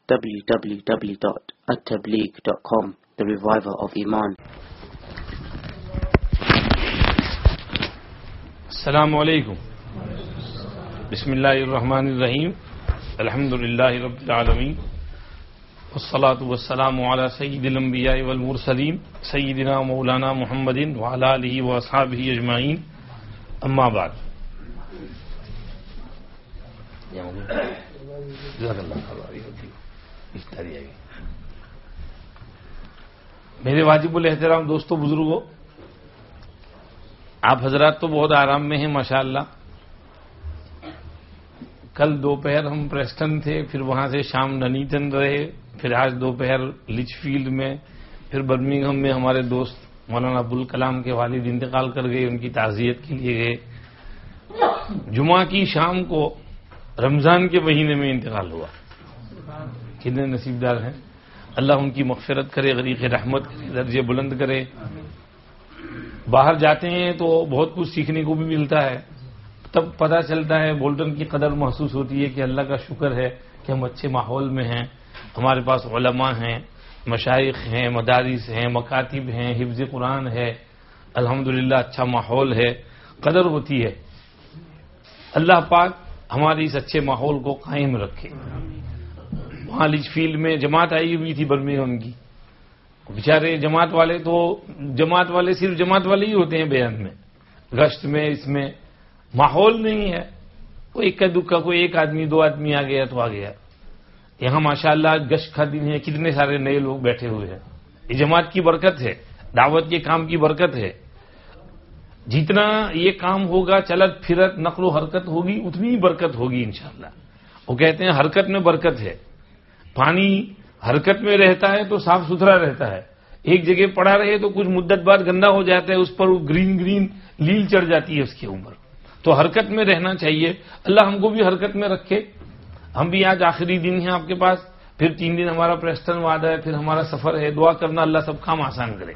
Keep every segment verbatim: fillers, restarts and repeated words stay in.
w w w dot at tabligh dot com, the reviver of Iman. السلام علیکم. بسم اللہ الرحمن الرحیم. الحمد للہ رب العالمین والصلاة والسلام علی سید الانبیاء والمرسلین سیدنا مولانا محمد وعلی آلہ واصحابہ اجمعین. اما بعد. میرے واجب الاحترام دوستو بزرگوں، آپ حضرات تو بہت آرام میں ہیں ماشاءاللہ. کل دوپہر ہم پریسٹن تھے، پھر وہاں سے شام ننیٹن رہے، پھر آج دوپہر لچ فیلڈ میں، پھر برمنگھم میں ہمارے دوست مولانا ابوالکلام کے والد انتقال کر گئے، ان کی تعزیت کے لیے گئے. جمعہ کی شام کو رمضان کے مہینے میں انتقال ہوا. کتنے نصیبدار ہیں. اللہ ان کی مغفرت کرے، غریق رحمت کرے، درجے بلند کرے. باہر جاتے ہیں تو بہت کچھ سیکھنے کو بھی ملتا ہے، تب پتہ چلتا ہے، بولٹن کی قدر محسوس ہوتی ہے کہ اللہ کا شکر ہے کہ ہم اچھے ماحول میں ہیں، ہمارے پاس علماء ہیں، مشائخ ہیں، مدارس ہیں، مکاتب ہیں، حفظ قرآن ہے، الحمدللہ اچھا ماحول ہے، قدر ہوتی ہے. اللہ پاک ہمارے اس اچھے ماحول کو قائم رکھے. وہاں لچ فیلڈ میں جماعت آئی ہوئی تھی برمنگھم کی. بیچارے جماعت والے تو جماعت والے صرف جماعت والے ہی ہوتے ہیں بیان میں، گشت میں اس میں ماحول نہیں ہے. کوئی اکا دکا کوئی ایک آدمی دو آدمی آ گیا تو آ گیا. یہاں ماشاءاللہ گشت کا دن ہے، کتنے سارے نئے لوگ بیٹھے ہوئے ہیں. یہ جماعت کی برکت ہے، دعوت کے کام کی برکت ہے. جتنا یہ کام ہوگا، چلت پھرت نقل و حرکت ہوگی، اتنی ہی برکت ہوگی انشاءاللہ. وہ کہتے ہیں حرکت میں برکت ہے. پانی حرکت میں رہتا ہے تو صاف ستھرا رہتا ہے. ایک جگہ پڑا رہے تو کچھ مدت بعد گندا ہو جاتا ہے، اس پر گرین گرین لیل چڑھ جاتی ہے اس کے اوپر. تو حرکت میں رہنا چاہیے. اللہ ہم کو بھی حرکت میں رکھے. ہم بھی آج آخری دن ہیں آپ کے پاس، پھر تین دن ہمارا پریسٹن وعدہ ہے، پھر ہمارا سفر ہے. دعا کرنا اللہ سب کام آسان کرے.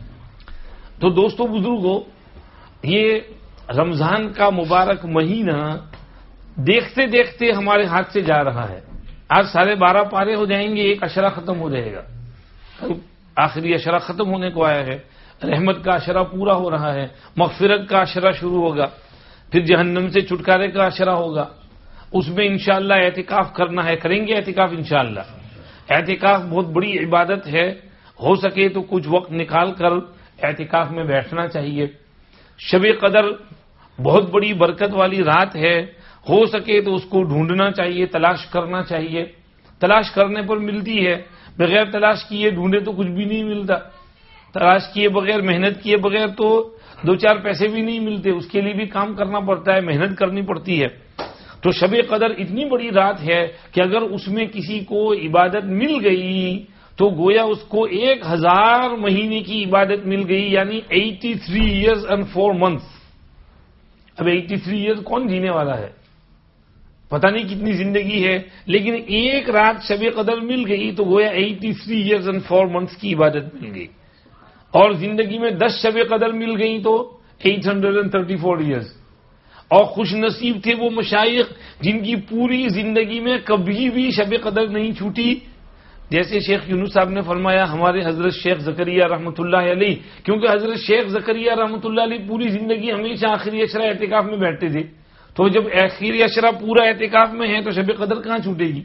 تو دوستو بزرگوں، یہ رمضان کا مبارک مہینہ دیکھتے دیکھتے ہمارے ہاتھ سے جا رہا ہے. آج ساڑھے بارہ پارے ہو جائیں گے، ایک اشرہ ختم ہو جائے گا. آخری اشرہ ختم ہونے کو آیا ہے. رحمت کا اشرہ پورا ہو رہا ہے. مغفرت کا اشرہ شروع ہوگا. پھر جہنم سے چھٹکارے کا اشرہ ہوگا. اس میں انشاءاللہ اعتکاف کرنا ہے. کریں گے اعتکاف انشاءاللہ. اعتکاف بہت بڑی عبادت ہے. ہو سکے تو کچھ وقت نکال کر اعتکاف میں بیٹھنا چاہیے. شب قدر بہت بڑی برکت والی رات ہے. ہو سکے تو اس کو ڈھونڈنا چاہیے، تلاش کرنا چاہیے. تلاش کرنے پر ملتی ہے، بغیر تلاش کیے ڈھونڈے تو کچھ بھی نہیں ملتا. تلاش کیے بغیر، محنت کیے بغیر تو دو چار پیسے بھی نہیں ملتے. اس کے لیے بھی کام کرنا پڑتا ہے، محنت کرنی پڑتی ہے. تو شب قدر اتنی بڑی رات ہے کہ اگر اس میں کسی کو عبادت مل گئی تو گویا اس کو ایک ہزار مہینے کی عبادت مل گئی، یعنی eighty three years and four months. اب ایٹی تھری ایئرز کون جینے والا ہے؟ پتہ نہیں کتنی زندگی ہے، لیکن ایک رات شب قدر مل گئی تو گویا eighty three years and four months کی عبادت مل گئی. اور زندگی میں دس شب قدر مل گئی تو eight hundred and thirty four years. اور خوش نصیب تھے وہ مشائخ جن کی پوری زندگی میں کبھی بھی شب قدر نہیں چھوٹی. جیسے شیخ یونس صاحب نے فرمایا، ہمارے حضرت شیخ زکریا رحمۃ اللہ علیہ، کیونکہ حضرت شیخ زکریا رحمۃ اللہ علیہ پوری زندگی ہمیشہ آخری اشرہ اعتکاف میں بیٹھتے تھے. تو جب آخری اشرہ پورا اعتکاف میں ہے تو شب قدر کہاں چھوٹے گی؟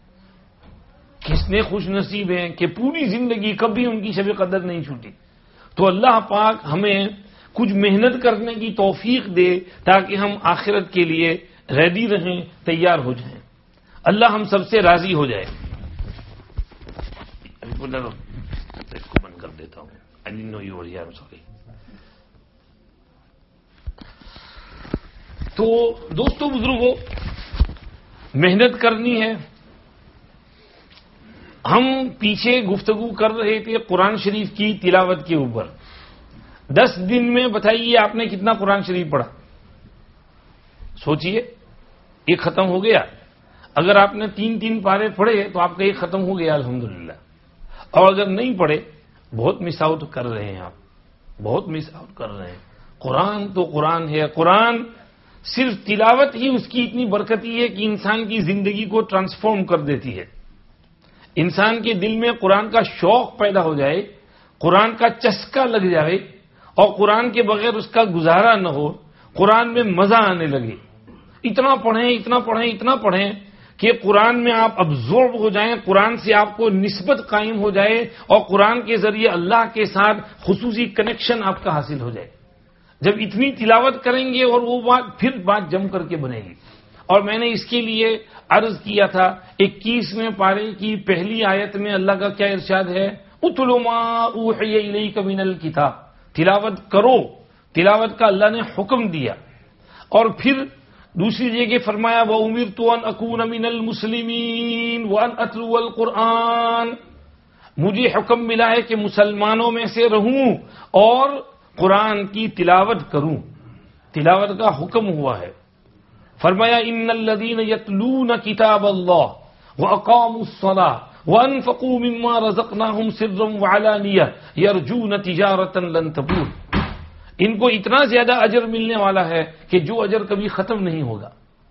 کتنے خوش نصیب ہیں کہ پوری زندگی کبھی ان کی شب قدر نہیں چھوٹی. تو اللہ پاک ہمیں کچھ محنت کرنے کی توفیق دے تاکہ ہم آخرت کے لیے ریڈی رہیں، تیار ہو جائیں. اللہ ہم سب سے راضی ہو جائے. اس کو بند کر دیتا ہوں. I didn't know you were here. I'm sorry. تو دوستو بزرگوں، محنت کرنی ہے. ہم پیچھے گفتگو کر رہے تھے قرآن شریف کی تلاوت کے اوپر. دس دن میں بتائیے آپ نے کتنا قرآن شریف پڑھا؟ سوچئے. ایک ختم ہو گیا. اگر آپ نے تین تین پارے پڑھے تو آپ کا ایک ختم ہو گیا الحمدللہ. اور اگر نہیں پڑھے بہت مس آؤٹ کر رہے ہیں آپ، بہت مس آؤٹ کر رہے ہیں. قرآن تو قرآن ہے. قرآن صرف تلاوت ہی اس کی اتنی برکتی ہے کہ انسان کی زندگی کو ٹرانسفارم کر دیتی ہے. انسان کے دل میں قرآن کا شوق پیدا ہو جائے، قرآن کا چسکا لگ جائے اور قرآن کے بغیر اس کا گزارا نہ ہو، قرآن میں مزہ آنے لگے، اتنا پڑھیں اتنا پڑھیں اتنا پڑھیں کہ قرآن میں آپ ابزورب ہو جائیں، قرآن سے آپ کو نسبت قائم ہو جائے اور قرآن کے ذریعے اللہ کے ساتھ خصوصی کنیکشن آپ کا حاصل ہو جائے. جب اتنی تلاوت کریں گے اور وہ بات پھر بات جم کر کے بنے گی. اور میں نے اس کے لیے عرض کیا تھا اکیسویں پارے کی پہلی آیت میں اللہ کا کیا ارشاد ہے؟ اتل ما اوحی الیک من الکتاب، تلاوت کرو، تلاوت کا اللہ نے حکم دیا. اور پھر دوسری جگہ فرمایا وَأُمِرْتُ أَنْ أَكُونَ مِنَ الْمُسْلِمِينَ وَأَنْ أَتْلُوَ الْقُرْآنَ، مجھے حکم ملا ہے کہ مسلمانوں میں سے رہوں اور قرآن کی تلاوت کروں. تلاوت کا حکم ہوا ہے. فرمایا ان الذین یتلون کتاب اللہ واقاموا الصلاۃ وانفقوا مما رزقناہم سرا وعلانیہ یرجون تجارۃ لن تبور، ان کو اتنا زیادہ اجر ملنے والا ہے کہ جو اجر کبھی ختم نہیں ہوگا.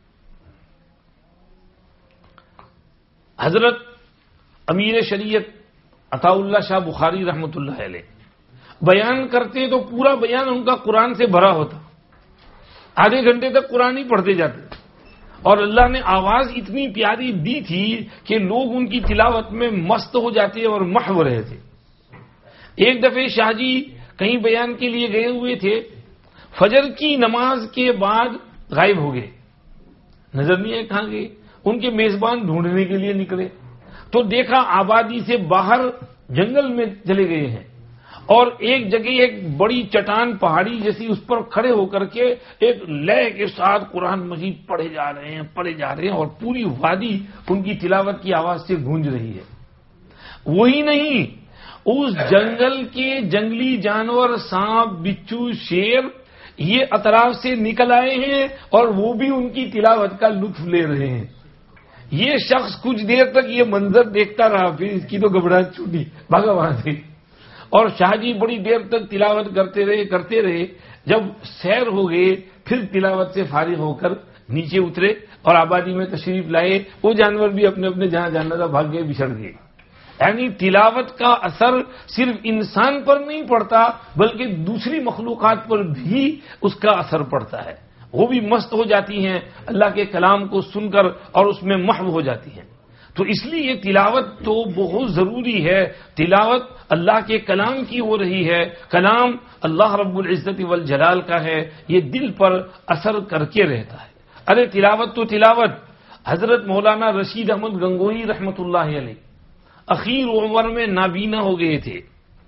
حضرت امیر شریعت عطا اللہ شاہ بخاری رحمۃ اللہ علیہ بیان کرتے تو پورا بیان ان کا قرآن سے بھرا ہوتا، آدھے گھنٹے تک قرآن ہی پڑھتے جاتے، اور اللہ نے آواز اتنی پیاری دی تھی کہ لوگ ان کی تلاوت میں مست ہو جاتے اور محو رہے تھے. ایک دفعہ شاہ جی کہیں بیان کے لیے گئے ہوئے تھے، فجر کی نماز کے بعد غائب ہو گئے، نظر نہیں آئے کہاں گئے. ان کے میزبان ڈھونڈنے کے لیے نکلے تو دیکھا آبادی سے باہر جنگل میں چلے گئے ہیں، اور ایک جگہ ایک بڑی چٹان پہاڑی جیسی اس پر کھڑے ہو کر کے ایک لے کے ساتھ قرآن مجید پڑھے جا رہے ہیں پڑھے جا رہے ہیں اور پوری وادی ان کی تلاوت کی آواز سے گونج رہی ہے. وہی نہیں، اس جنگل کے جنگلی جانور سانپ بچھو شیر یہ اطراف سے نکل آئے ہیں اور وہ بھی ان کی تلاوت کا لطف لے رہے ہیں. یہ شخص کچھ دیر تک یہ منظر دیکھتا رہا، پھر اس کی تو گھبراہٹ چھوٹی، بھاگا وہاں سے. اور شاہ جی بڑی دیر تک تلاوت کرتے رہے کرتے رہے جب سیر ہو گئے پھر تلاوت سے فارغ ہو کر نیچے اترے اور آبادی میں تشریف لائے. وہ جانور بھی اپنے اپنے جہاں جانا تھا بھاگ گئے، بچھڑ گئے. یعنی تلاوت کا اثر صرف انسان پر نہیں پڑتا بلکہ دوسری مخلوقات پر بھی اس کا اثر پڑتا ہے، وہ بھی مست ہو جاتی ہیں اللہ کے کلام کو سن کر اور اس میں محو ہو جاتی ہیں. تو اس لیے یہ تلاوت تو بہت ضروری ہے. تلاوت اللہ کے کلام کی ہو رہی ہے، کلام اللہ رب العزت والجلال کا ہے، یہ دل پر اثر کر کے رہتا ہے. ارے تلاوت تو تلاوت. حضرت مولانا رشید احمد گنگوہی رحمۃ اللہ علیہ اخیر عمر میں نابینا ہو گئے تھے.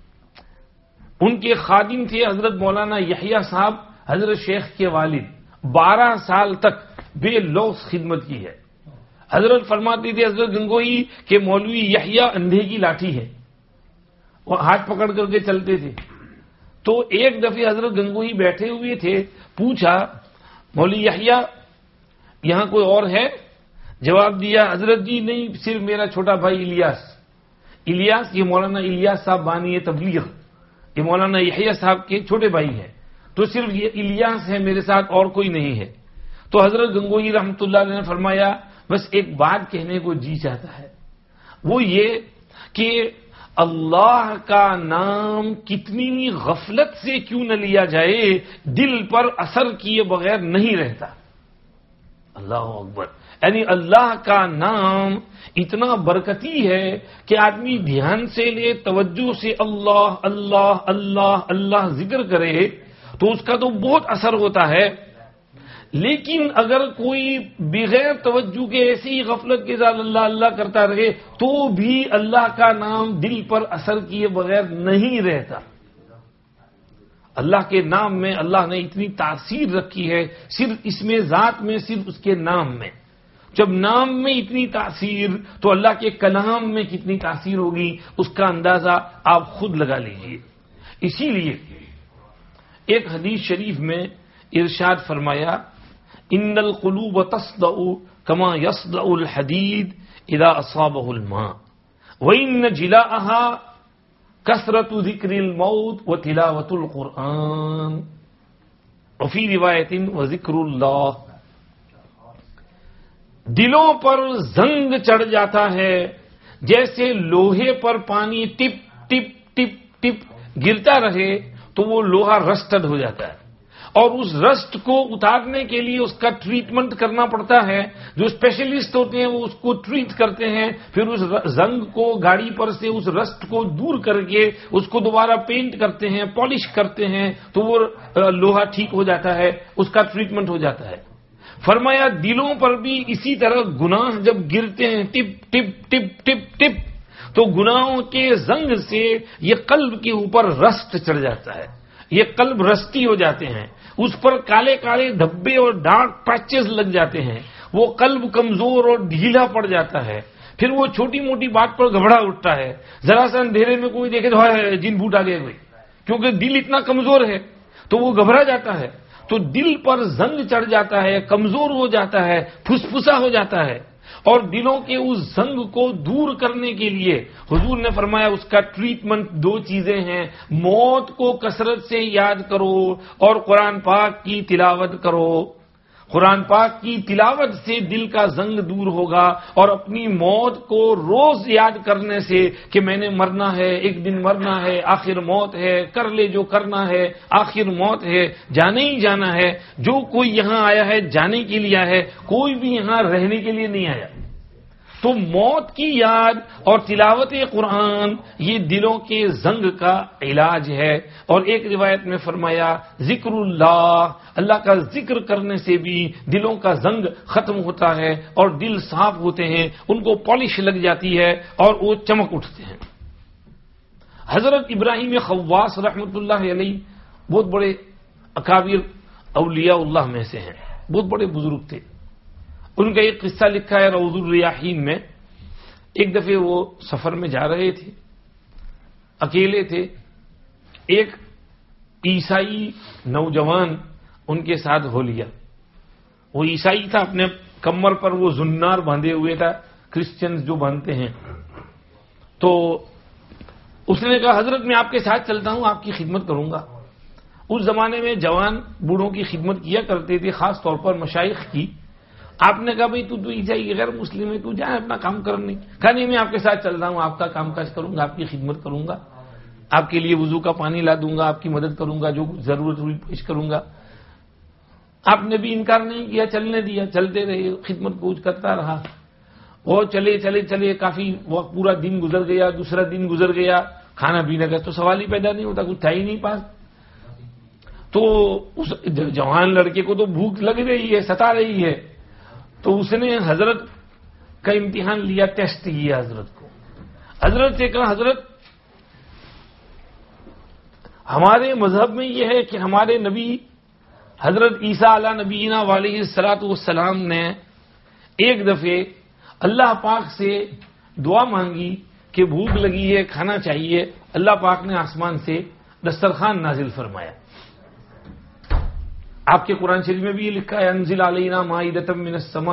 ان کے خادم تھے حضرت مولانا یحییٰ صاحب، حضرت شیخ کے والد. بارہ سال تک بے لوث خدمت کی ہے. حضرت فرماتے تھے حضرت گنگوہی کہ مولوی یحییٰ اندھے کی لاٹھی ہے، وہ ہاتھ پکڑ کر کے چلتے تھے. تو ایک دفعہ حضرت گنگوہی بیٹھے ہوئے تھے، پوچھا مولوی یحییٰ یہاں کوئی اور ہے؟ جواب دیا حضرت جی نہیں، صرف میرا چھوٹا بھائی الیاس. الیاس یہ مولانا الیاس صاحب بانی تبلیغ، یہ مولانا یحییٰ صاحب کے چھوٹے بھائی ہیں، تو صرف یہ الیاس ہے میرے ساتھ، اور کوئی نہیں ہے. تو حضرت گنگوہی رحمۃ اللہ علیہ نے فرمایا بس ایک بات کہنے کو جی چاہتا ہے، وہ یہ کہ اللہ کا نام کتنی غفلت سے کیوں نہ لیا جائے دل پر اثر کیے بغیر نہیں رہتا. اللہ اکبر. یعنی اللہ کا نام اتنا برکتی ہے کہ آدمی دھیان سے لے، توجہ سے اللہ اللہ اللہ اللہ ذکر کرے تو اس کا تو بہت اثر ہوتا ہے. لیکن اگر کوئی بغیر توجہ کے ایسی غفلت کے ساتھ اللہ اللہ کرتا رہے تو بھی اللہ کا نام دل پر اثر کیے بغیر نہیں رہتا. اللہ کے نام میں اللہ نے اتنی تاثیر رکھی ہے، صرف اس میں ذات میں، صرف اس کے نام میں. جب نام میں اتنی تاثیر تو اللہ کے کلام میں کتنی تاثیر ہوگی اس کا اندازہ آپ خود لگا لیجئے. اسی لیے ایک حدیث شریف میں ارشاد فرمایا ان القلوب تصدع كما يصدع الحديد اذا اصابه الماء وان جلاءها كثرة ذكر الموت وتلاوة القرآن وفي روایت وذکر اللہ. دلوں پر زنگ چڑھ جاتا ہے جیسے لوہے پر پانی ٹپ ٹپ ٹپ ٹپ گرتا رہے تو وہ لوہا رسٹڈ ہو جاتا ہے، اور اس رسٹ کو اتارنے کے لیے اس کا ٹریٹمنٹ کرنا پڑتا ہے. جو اسپیشلسٹ ہوتے ہیں وہ اس کو ٹریٹ کرتے ہیں، پھر اس زنگ کو گاڑی پر سے اس رسٹ کو دور کر کے اس کو دوبارہ پینٹ کرتے ہیں، پالش کرتے ہیں، تو وہ لوہا ٹھیک ہو جاتا ہے، اس کا ٹریٹمنٹ ہو جاتا ہے. فرمایا دلوں پر بھی اسی طرح گناہ جب گرتے ہیں ٹپ ٹپ ٹپ ٹپ ٹپ تو گناہوں کے زنگ سے یہ قلب کے اوپر رسٹ چڑھ جاتا ہے، یہ قلب رستی ہو جاتے ہیں، اس پر کالے کالے دھبے اور ڈارک پیچز لگ جاتے ہیں، وہ قلب کمزور اور ڈھیلا پڑ جاتا ہے. پھر وہ چھوٹی موٹی بات پر گھبرا اٹھتا ہے، ذرا سا اندھیرے میں کوئی دیکھے تو جن بھوت آ گئے کوئی، کیونکہ دل اتنا کمزور ہے تو وہ گھبرا جاتا ہے، تو دل پر زنگ چڑھ جاتا ہے، کمزور ہو جاتا ہے، پھسپھسا ہو جاتا ہے. اور دلوں کے اس زنگ کو دور کرنے کے لیے حضور نے فرمایا اس کا ٹریٹمنٹ دو چیزیں ہیں، موت کو کثرت سے یاد کرو اور قرآن پاک کی تلاوت کرو. قرآن پاک کی تلاوت سے دل کا زنگ دور ہوگا، اور اپنی موت کو روز یاد کرنے سے کہ میں نے مرنا ہے، ایک دن مرنا ہے، آخر موت ہے، کر لے جو کرنا ہے، آخر موت ہے، جانے ہی جانا ہے. جو کوئی یہاں آیا ہے جانے کے لیے آیا ہے، کوئی بھی یہاں رہنے کے لیے نہیں آیا. تو موت کی یاد اور تلاوت قرآن یہ دلوں کے زنگ کا علاج ہے. اور ایک روایت میں فرمایا ذکر اللہ، اللہ کا ذکر کرنے سے بھی دلوں کا زنگ ختم ہوتا ہے اور دل صاف ہوتے ہیں، ان کو پالش لگ جاتی ہے اور وہ چمک اٹھتے ہیں. حضرت ابراہیم خواص رحمۃ اللہ علیہ بہت بڑے اکابر اولیاء اللہ میں سے ہیں، بہت بڑے بزرگ تھے. ان کا ایک قصہ لکھا ہے روض الریاحین میں. ایک دفعہ وہ سفر میں جا رہے تھے، اکیلے تھے. ایک عیسائی نوجوان ان کے ساتھ ہو لیا. وہ عیسائی تھا، اپنے کمر پر وہ زنار باندھے ہوئے تھا، کرسچنز جو باندھتے ہیں. تو اس نے کہا حضرت میں آپ کے ساتھ چلتا ہوں، آپ کی خدمت کروں گا. اس زمانے میں جوان بوڑھوں کی خدمت کیا کرتے تھے، خاص طور پر مشائخ کی. آپ نے کہا بھائی تو تو عیسائی غیر مسلم ہے، تو جائے اپنا کام کرنے. کہا نہیں میں آپ کے ساتھ چل رہا ہوں، آپ کا کام کاج کروں گا، آپ کی خدمت کروں گا، آپ کے لیے وضو کا پانی لا دوں گا، آپ کی مدد کروں گا، جو ضرورت ہوئی پیش کروں گا. آپ نے بھی انکار نہیں کیا، چلنے دیا، چلتے رہے، خدمت پوچھ کرتا رہا. اور چلے چلے چلے کافی وقت، پورا دن گزر گیا، دوسرا دن گزر گیا. کھانا پینے کا تو سوال ہی پیدا نہیں ہوتا، کچھ تھا ہی نہیں پاس. تو اس جوان لڑکے کو تو بھوک لگ رہی ہے، ستا رہی ہے. تو اس نے حضرت کا امتحان لیا، ٹیسٹ کیا حضرت کو. حضرت سے کہا حضرت ہمارے مذہب میں یہ ہے کہ ہمارے نبی حضرت عیسیٰ علیہ نبینا علیہ الصلوۃ والسلام نے ایک دفعے اللہ پاک سے دعا مانگی کہ بھوک لگی ہے، کھانا چاہیے. اللہ پاک نے آسمان سے دسترخوان نازل فرمایا. آپ کے قرآن شریف میں بھی یہ لکھا ہے انزل علینا مائدۃ من السماء.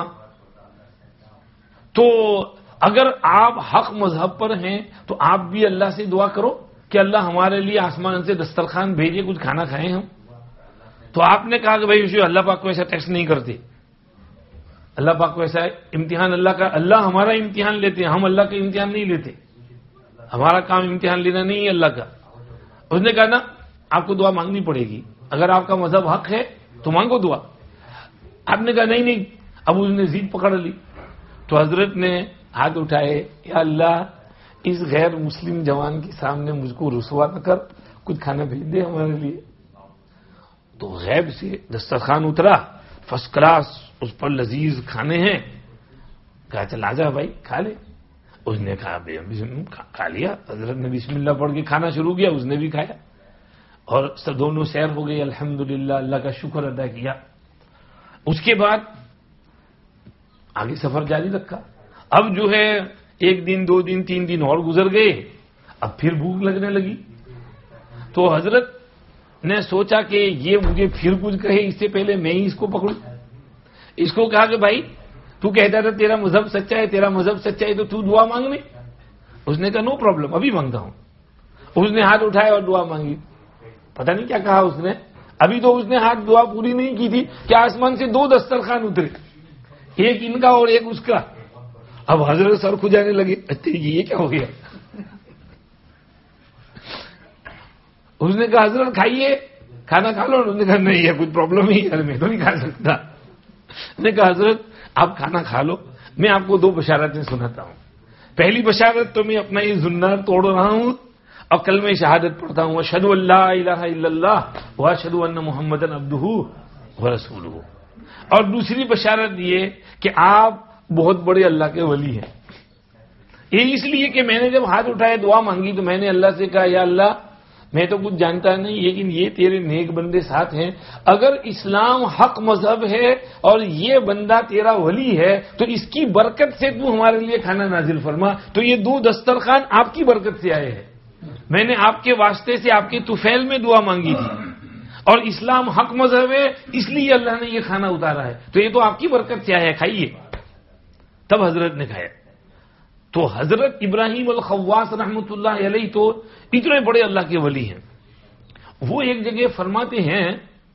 تو اگر آپ حق مذہب پر ہیں تو آپ بھی اللہ سے دعا کرو کہ اللہ ہمارے لیے آسمان سے دسترخوان بھیجے، کچھ کھانا کھائیں ہم. تو آپ نے کہا کہ بھائی اللہ پاک کو ایسا ٹیسٹ نہیں کرتے، اللہ پاک کو ایسا امتحان اللہ کا، اللہ ہمارا امتحان لیتے ہیں، ہم اللہ کا امتحان نہیں لیتے. ہمارا کام امتحان لینا نہیں ہے اللہ کا. اس نے کہا نا آپ کو دعا مانگنی پڑے گی، اگر آپ کا مذہب حق ہے تو مانگو دعا. آپ نے کہا نہیں نہیں. اب اس نے ضد پکڑ لی. تو حضرت نے ہاتھ اٹھائے، یا اللہ اس غیر مسلم جوان کے سامنے مجھ کو رسوا نہ کر، کچھ کھانا بھیج دے ہمارے لیے. تو غیب سے دسترخوان اترا، فرسٹ کلاس، اس پر لذیذ کھانے ہیں. کہا چل آجا بھائی کھا لے. اس نے کہا کھا لیا. حضرت نے بسم اللہ پڑھ کے کھانا شروع کیا، اس نے بھی کھایا اور دونوں سیر ہو گئی. الحمدللہ اللہ کا شکر ادا کیا. اس کے بعد آگے سفر جاری رکھا. اب جو ہے ایک دن، دو دن، تین دن اور گزر گئے. اب پھر بھوک لگنے لگی. تو حضرت نے سوچا کہ یہ مجھے پھر کچھ کہے، اس سے پہلے میں ہی اس کو پکڑوں. اس کو کہا کہ بھائی تو کہتا تھا تیرا مذہب سچا ہے، تیرا مذہب سچا ہے تو تو دعا مانگنے. اس نے کہا نو پرابلم، ابھی مانگتا ہوں. اس نے ہاتھ اٹھایا اور دعا مانگی. پتہ نہیں کیا کہا اس نے. ابھی تو اس نے ہاتھ دعا پوری نہیں کی تھی کہ آسمان سے دو دسترخوان اترے، ایک ان کا اور ایک اس کا. اب حضرت سر کھجانے لگے، اچھا یہ کیا ہو گیا؟ اس نے کہا حضرت کھائیے، کھانا کھا لو. انہوں نے کہا نہیں ہے کچھ پرابلم ہی ہے، میں تو نہیں کھا سکتا. نے کہا حضرت آپ کھانا کھا لو، میں آپ کو دو بشارتیں سناتا ہوں. پہلی بشارت تو میں اپنا یہ زنار توڑ رہا ہوں اور کل میں شہادت پڑھتا ہوں، اشہد ان لا الہ الا اللہ واشہد ان محمدا عبدہ ورسولہ. اور دوسری بشارت یہ کہ آپ بہت بڑے اللہ کے ولی ہیں. یہ اس لیے کہ میں نے جب ہاتھ اٹھائے دعا مانگی تو میں نے اللہ سے کہا یا اللہ میں تو کچھ جانتا نہیں، لیکن یہ تیرے نیک بندے ساتھ ہیں، اگر اسلام حق مذہب ہے اور یہ بندہ تیرا ولی ہے تو اس کی برکت سے تو ہمارے لیے کھانا نازل فرما. تو یہ دو دسترخوان آپ کی برکت سے آئے ہیں. میں نے آپ کے واسطے سے آپ کے طفیل میں دعا مانگی تھی اور اسلام حق مذہب ہے اس لیے اللہ نے یہ کھانا اتارا ہے، تو یہ تو آپ کی برکت سے آیا ہے، کھائیے. تب حضرت نے کھایا. تو حضرت ابراہیم الخواص رحمۃ اللہ علیہ تو اتنے بڑے اللہ کے ولی ہیں. وہ ایک جگہ فرماتے ہیں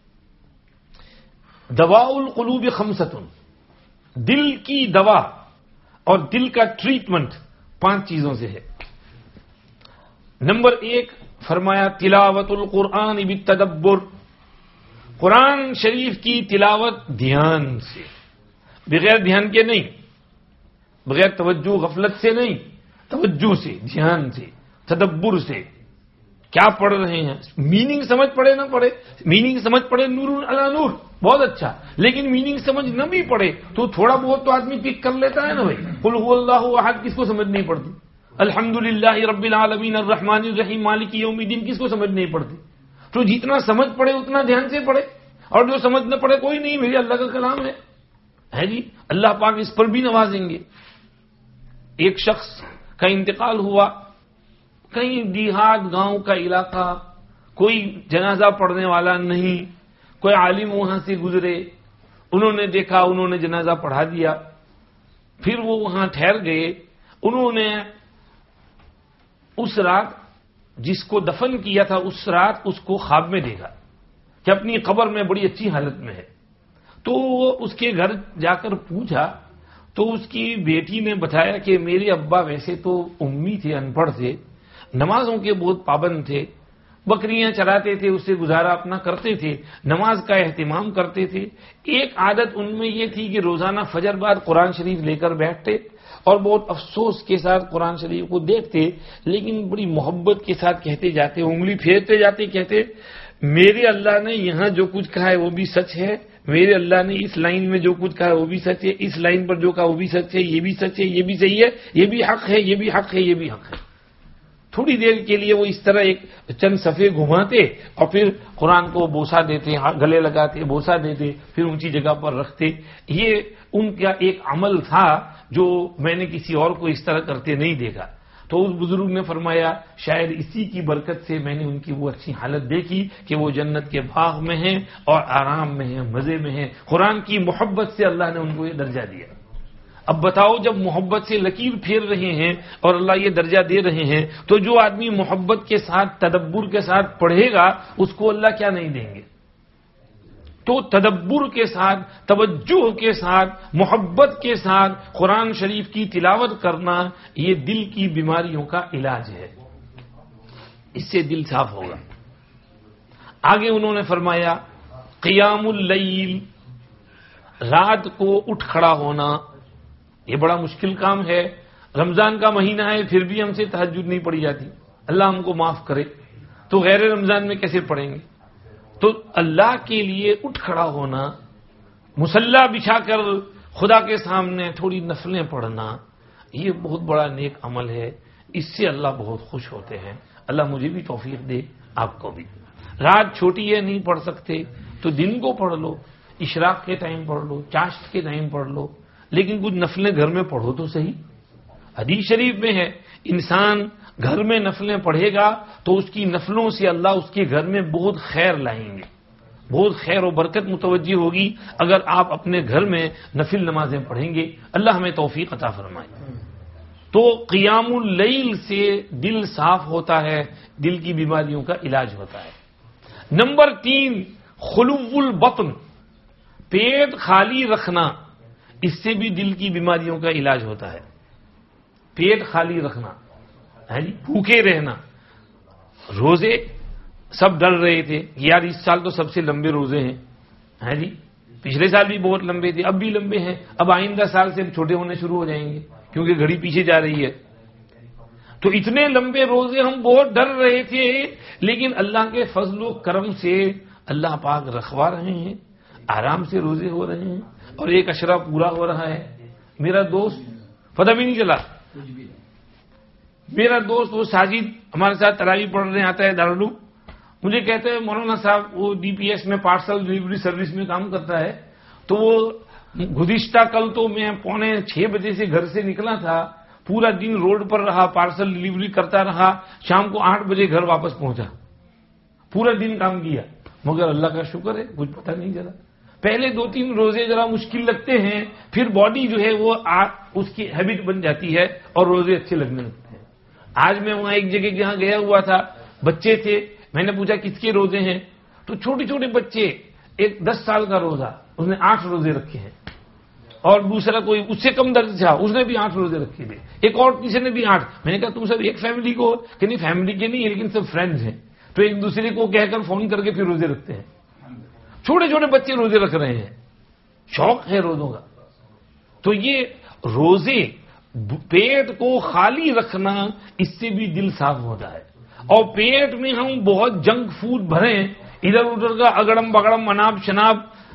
دواء القلوب خمسۃ، دل کی دوا اور دل کا ٹریٹمنٹ پانچ چیزوں سے ہے. نمبر ایک فرمایا تلاوت القرآن بالتدبر، قرآن شریف کی تلاوت دھیان سے، بغیر دھیان کے نہیں، بغیر توجہ غفلت سے نہیں، توجہ سے، دھیان سے، تدبر سے. کیا پڑھ رہے ہیں، میننگ سمجھ پڑے نہ پڑے، میننگ سمجھ پڑے نور علی نور بہت اچھا، لیکن میننگ سمجھ نہ بھی پڑے تو تھوڑا بہت تو آدمی پک کر لیتا ہے نا بھائی. قل هو اللہ احد کس کو سمجھ نہیں پڑتی، الحمدللہ رب العالمین الرحمن الرحیم مالک یوم الدین کس کو سمجھ نہیں پڑتی. تو جتنا سمجھ پڑے اتنا دھیان سے پڑے، اور جو سمجھ نہ پڑے کوئی نہیں، میرے اللہ کا کلام ہے ہے جی، اللہ پاک اس پر بھی نوازیں گے. ایک شخص کا انتقال ہوا، کہیں دیہات گاؤں کا علاقہ، کوئی جنازہ پڑھنے والا نہیں، کوئی عالم وہاں سے گزرے، انہوں نے دیکھا، انہوں نے جنازہ پڑھا دیا. پھر وہ وہاں ٹھہر گئے. انہوں نے اس رات جس کو دفن کیا تھا اس رات اس کو خواب میں دیکھا کہ اپنی قبر میں بڑی اچھی حالت میں ہے. تو وہ اس کے گھر جا کر پوچھا تو اس کی بیٹی نے بتایا کہ میرے ابا ویسے تو امی تھے، ان پڑھ تھے، نمازوں کے بہت پابند تھے، بکریاں چراتے تھے، اس سے گزارا اپنا کرتے تھے، نماز کا اہتمام کرتے تھے. ایک عادت ان میں یہ تھی کہ روزانہ فجر بعد قرآن شریف لے کر بیٹھتے اور بہت افسوس کے ساتھ قرآن شریف کو دیکھتے، لیکن بڑی محبت کے ساتھ کہتے جاتے، انگلی پھیرتے جاتے، کہتے میرے اللہ نے یہاں جو کچھ کہا ہے وہ بھی سچ ہے، میرے اللہ نے اس لائن میں جو کچھ کہا ہے وہ بھی سچ ہے، اس لائن پر جو کہا وہ بھی سچ ہے، یہ بھی سچ ہے، یہ بھی صحیح ہے، یہ بھی حق ہے، یہ بھی حق ہے، یہ بھی حق ہے. تھوڑی دیر کے لیے وہ اس طرح ایک چند صفحے گھماتے اور پھر قرآن کو بوسا دیتے، گلے لگاتے، بوسا دیتے، پھر اونچی جگہ پر رکھتے. یہ ان کا ایک عمل تھا جو میں نے کسی اور کو اس طرح کرتے نہیں دیکھا. تو اس بزرگ نے فرمایا شاید اسی کی برکت سے میں نے ان کی وہ اچھی حالت دیکھی کہ وہ جنت کے باغ میں ہیں اور آرام میں ہیں، مزے میں ہیں. قرآن کی محبت سے اللہ نے ان کو یہ درجہ دیا. اب بتاؤ جب محبت سے لکیر پھیر رہے ہیں اور اللہ یہ درجہ دے رہے ہیں تو جو آدمی محبت کے ساتھ تدبر کے ساتھ پڑھے گا اس کو اللہ کیا نہیں دیں گے. تو تدبر کے ساتھ، توجہ کے ساتھ، محبت کے ساتھ قرآن شریف کی تلاوت کرنا یہ دل کی بیماریوں کا علاج ہے. اس سے دل صاف ہوگا. آگے انہوں نے فرمایا قیام اللیل، رات کو اٹھ کھڑا ہونا، یہ بڑا مشکل کام ہے. رمضان کا مہینہ ہے پھر بھی ہم سے تہجد نہیں پڑھی جاتی، اللہ ہم کو معاف کرے. تو غیر رمضان میں کیسے پڑھیں گے؟ تو اللہ کے لیے اٹھ کھڑا ہونا، مصلی بچھا کر خدا کے سامنے تھوڑی نفلیں پڑھنا، یہ بہت بڑا نیک عمل ہے. اس سے اللہ بہت خوش ہوتے ہیں. اللہ مجھے بھی توفیق دے، آپ کو بھی. رات چھوٹی ہے نہیں پڑھ سکتے تو دن کو پڑھ لو، اشراق کے ٹائم پڑھ لو، چاشت کے ٹائم پڑھ لو، لیکن کچھ نفلیں گھر میں پڑھو تو صحیح. حدیث شریف میں ہے انسان گھر میں نفلیں پڑھے گا تو اس کی نفلوں سے اللہ اس کے گھر میں بہت خیر لائیں گے، بہت خیر و برکت متوجہ ہوگی اگر آپ اپنے گھر میں نفل نمازیں پڑھیں گے. اللہ ہمیں توفیق عطا فرمائے. تو قیام اللیل سے دل صاف ہوتا ہے، دل کی بیماریوں کا علاج ہوتا ہے. نمبر تین خلو البطن، پیٹ خالی رکھنا، اس سے بھی دل کی بیماریوں کا علاج ہوتا ہے. پیٹ خالی رکھنا ہے جی، بھوکے رہنا. روزے سب ڈر رہے تھے کہ یار اس سال تو سب سے لمبے روزے ہیں ہے جی، پچھلے سال بھی بہت لمبے تھے، اب بھی لمبے ہیں، اب آئندہ سال سے چھوٹے ہونے شروع ہو جائیں گے کیونکہ گھڑی پیچھے جا رہی ہے. تو اتنے لمبے روزے ہم بہت ڈر رہے تھے، لیکن اللہ کے فضل و کرم سے اللہ پاک رکھوا رہے ہیں، آرام سے روزے ہو رہے ہیں اور ایک اشرہ پورا ہو رہا ہے. میرا دوست پتہ بھی نہیں چلا، میرا دوست وہ ساجد ہمارے ساتھ تراویح پڑھنے آتا ہے دارالعلوم، مجھے کہتے ہیں مولانا صاحب وہ ڈی پی ایس میں پارسل ڈلیوری سروس میں کام کرتا ہے، تو وہ گزشتہ کل تو میں پونے چھ بجے سے گھر سے نکلا تھا، پورا دن روڈ پر رہا، پارسل ڈلیوری کرتا رہا، شام کو آٹھ بجے گھر واپس پہنچا، پورا دن کام کیا، مگر اللہ کا شکر ہے کچھ پتہ نہیں چلا. پہلے دو تین روزے ذرا مشکل لگتے ہیں، پھر باڈی جو ہے وہ اس کی ہیبٹ بن جاتی ہے اور روزے اچھے لگنے لگتے ہیں. آج میں وہاں ایک جگہ جہاں گیا ہوا تھا، بچے تھے، میں نے پوچھا کس کے روزے ہیں، تو چھوٹے چھوٹے بچے، ایک دس سال کا روزہ اس نے آٹھ روزے رکھے ہیں، اور دوسرا کوئی اس سے کم درجے تھا اس نے بھی آٹھ روزے رکھے تھے، ایک اور کسی نے بھی آٹھ. میں نے کہا تم سب ایک فیملی کو کہ نہیں فیملی کے نہیں لیکن سب فرینڈز ہیں، تو ایک دوسرے کو کہہ کر فون کر کے پھر روزے رکھتے ہیں. چھوٹے چھوٹے بچے روزے رکھ رہے ہیں، شوق ہے روزوں کا. تو یہ روزے پیٹ کو خالی رکھنا، اس سے بھی دل صاف ہوتا ہے. اور پیٹ میں ہم بہت جنک فوڈ بھریں، ادھر ادھر کا اگڑم بگڑم مناب شناب،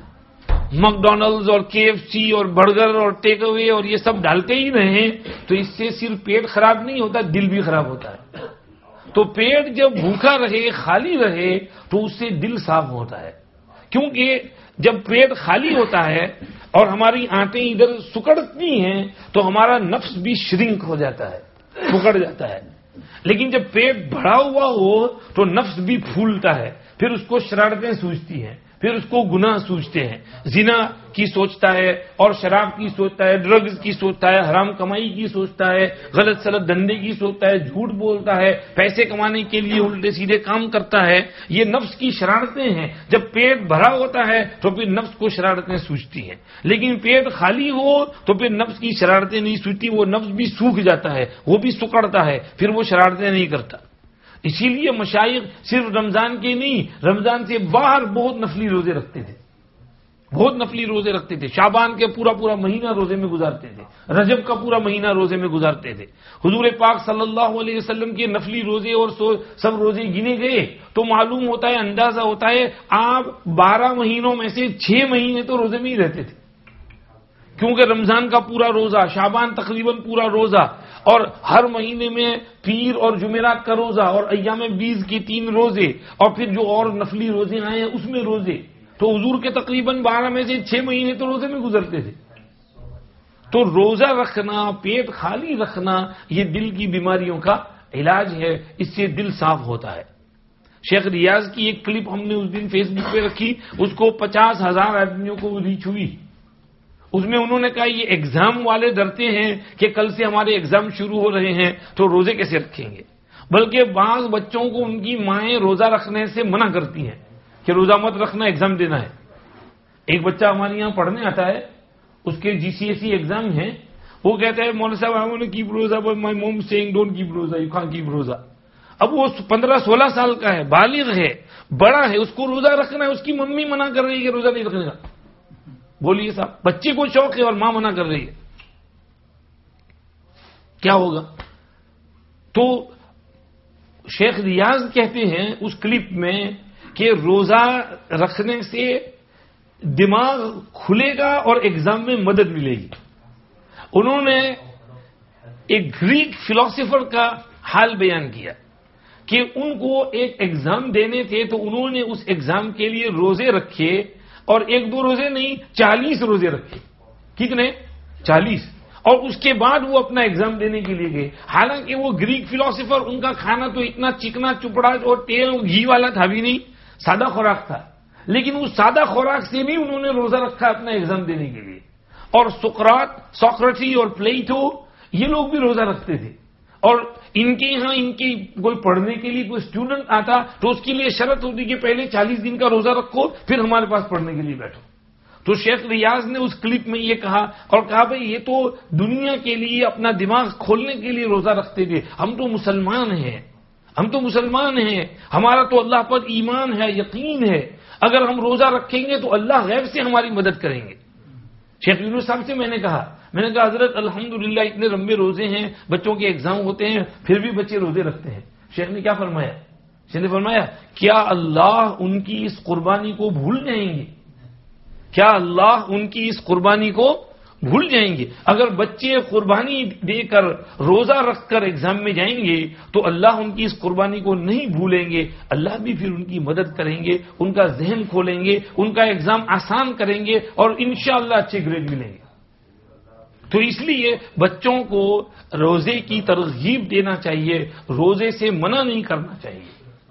مکڈونلڈز اور کے ایف سی اور برگر اور ٹیک اوے اور یہ سب ڈالتے ہی رہیں، تو اس سے صرف پیٹ خراب نہیں ہوتا، دل بھی خراب ہوتا ہے. تو پیٹ جب بھوکا رہے، خالی رہے، تو اس سے دل صاف ہوتا ہے. کیونکہ جب پیٹ خالی ہوتا ہے اور ہماری آنتیں ادھر سکڑتی ہیں تو ہمارا نفس بھی شرنک ہو جاتا ہے، سکڑ جاتا ہے. لیکن جب پیٹ بھرا ہوا ہو تو نفس بھی پھولتا ہے، پھر اس کو شرارتیں سوچتی ہیں، پھر اس کو گناہ سوچتے ہیں، زنا کی سوچتا ہے اور شراب کی سوچتا ہے، ڈرگز کی سوچتا ہے، حرام کمائی کی سوچتا ہے، غلط سلط دھندے کی سوچتا ہے، جھوٹ بولتا ہے، پیسے کمانے کے لیے الٹے سیدھے کام کرتا ہے. یہ نفس کی شرارتیں ہیں. جب پیٹ بھرا ہوتا ہے تو پھر نفس کو شرارتیں سوچتی ہیں، لیکن پیٹ خالی ہو تو پھر نفس کی شرارتیں نہیں سوچتی، وہ نفس بھی سوکھ جاتا ہے، وہ بھی سکڑتا ہے، پھر وہ شرارتیں نہیں کرتا. اسی لیے مشائخ صرف رمضان کے نہیں، رمضان سے باہر بہت نفلی روزے رکھتے تھے، بہت نفلی روزے رکھتے تھے. شعبان کے پورا پورا مہینہ روزے میں گزارتے تھے، رجب کا پورا مہینہ روزے میں گزارتے تھے. حضور پاک صلی اللہ علیہ وسلم کے نفلی روزے اور سب روزے گنے گئے تو معلوم ہوتا ہے، اندازہ ہوتا ہے آپ بارہ مہینوں میں سے چھ مہینے تو روزے میں ہی رہتے تھے. کیونکہ رمضان کا پورا روزہ، شعبان تقریباً پورا روزہ، اور ہر مہینے میں پیر اور جمعرات کا روزہ، اور ایام بیس کے تین روزے، اور پھر جو اور نفلی روزے آئے ہیں اس میں روزے. تو حضور کے تقریباً بارہ میں سے چھ مہینے تو روزے میں گزرتے تھے. تو روزہ رکھنا، پیٹ خالی رکھنا، یہ دل کی بیماریوں کا علاج ہے، اس سے دل صاف ہوتا ہے. شیخ ریاض کی ایک کلپ ہم نے اس دن فیس بک پہ رکھی، اس کو پچاس ہزار آدمیوں کو ریچ ہوئی. اس میں انہوں نے کہا یہ ایگزام والے ڈرتے ہیں کہ کل سے ہمارے ایگزام شروع ہو رہے ہیں تو روزے کیسے رکھیں گے، بلکہ بعض بچوں کو ان کی مائیں روزہ رکھنے سے منع کرتی ہیں کہ روزہ مت رکھنا، ایگزام دینا ہے. ایک بچہ ہمارے یہاں پڑھنے آتا ہے، اس کے جی سی ایس ای ایگزام ہیں، وہ کہتا ہے مولانا صاحب I want to keep roza but my mom saying don't keep roza, you can't keep roza. اب وہ پندرہ سولہ سال کا ہے، بالغ ہے، بڑا ہے، اس کو روزہ رکھنا ہے، اس کی ممی منع کر رہی ہے کہ روزہ نہیں رکھنے کا. بولیے صاحب، بچے کو شوق ہے اور ماں منع کر رہی ہے، کیا ہوگا؟ تو شیخ ریاض کہتے ہیں اس کلپ میں کہ روزہ رکھنے سے دماغ کھلے گا اور ایگزام میں مدد ملے گی. انہوں نے ایک گریک فلاسفر کا حال بیان کیا کہ ان کو ایک ایگزام دینے تھے تو انہوں نے اس ایگزام کے لیے روزے رکھے، اور ایک دو روزے نہیں، چالیس روزے رکھے. کتنے؟ چالیس. اور اس کے بعد وہ اپنا ایگزام دینے کے لیے گئے. حالانکہ وہ گریک فلاسفر، ان کا کھانا تو اتنا چکنا چپڑا اور تیل اور گھی والا تھا بھی نہیں، سادہ خوراک تھا، لیکن اس سادہ خوراک سے بھی انہوں نے روزہ رکھا اپنا ایگزام دینے کے لیے. اور سقراط، سوکریٹس اور پلیٹو، یہ لوگ بھی روزہ رکھتے تھے. اور ان کے یہاں ان کی کوئی پڑھنے کے لیے کوئی اسٹوڈنٹ آتا تو اس کے لیے شرط ہوتی کہ پہلے چالیس دن کا روزہ رکھو، پھر ہمارے پاس پڑھنے کے لیے بیٹھو. تو شیخ ریاض نے اس کلپ میں یہ کہا اور کہا بھئی یہ تو دنیا کے لیے اپنا دماغ کھولنے کے لیے روزہ رکھتے تھے، ہم تو مسلمان ہیں، ہم تو مسلمان ہیں، ہمارا تو اللہ پر ایمان ہے، یقین ہے، اگر ہم روزہ رکھیں گے تو اللہ غیب سے ہماری مدد کریں گے۔ شیخ یونس صاحب سے میں نے کہا میں نے کہا حضرت الحمدللہ اتنے لمبے روزے ہیں، بچوں کے ایگزام ہوتے ہیں، پھر بھی بچے روزے رکھتے ہیں۔ شیخ نے کیا فرمایا؟ شیخ نے فرمایا کیا اللہ ان کی اس قربانی کو بھول جائیں گے؟ کیا اللہ ان کی اس قربانی کو بھول جائیں گے؟ اگر بچے قربانی دے کر روزہ رکھ کر ایگزام میں جائیں گے تو اللہ ان کی اس قربانی کو نہیں بھولیں گے، اللہ بھی پھر ان کی مدد کریں گے، ان کا ذہن کھولیں گے، ان کا ایگزام آسان کریں گے اور انشاءاللہ اچھے گریڈ ملیں گے۔ تو اس لیے بچوں کو روزے کی ترغیب دینا چاہیے، روزے سے منع نہیں کرنا چاہیے۔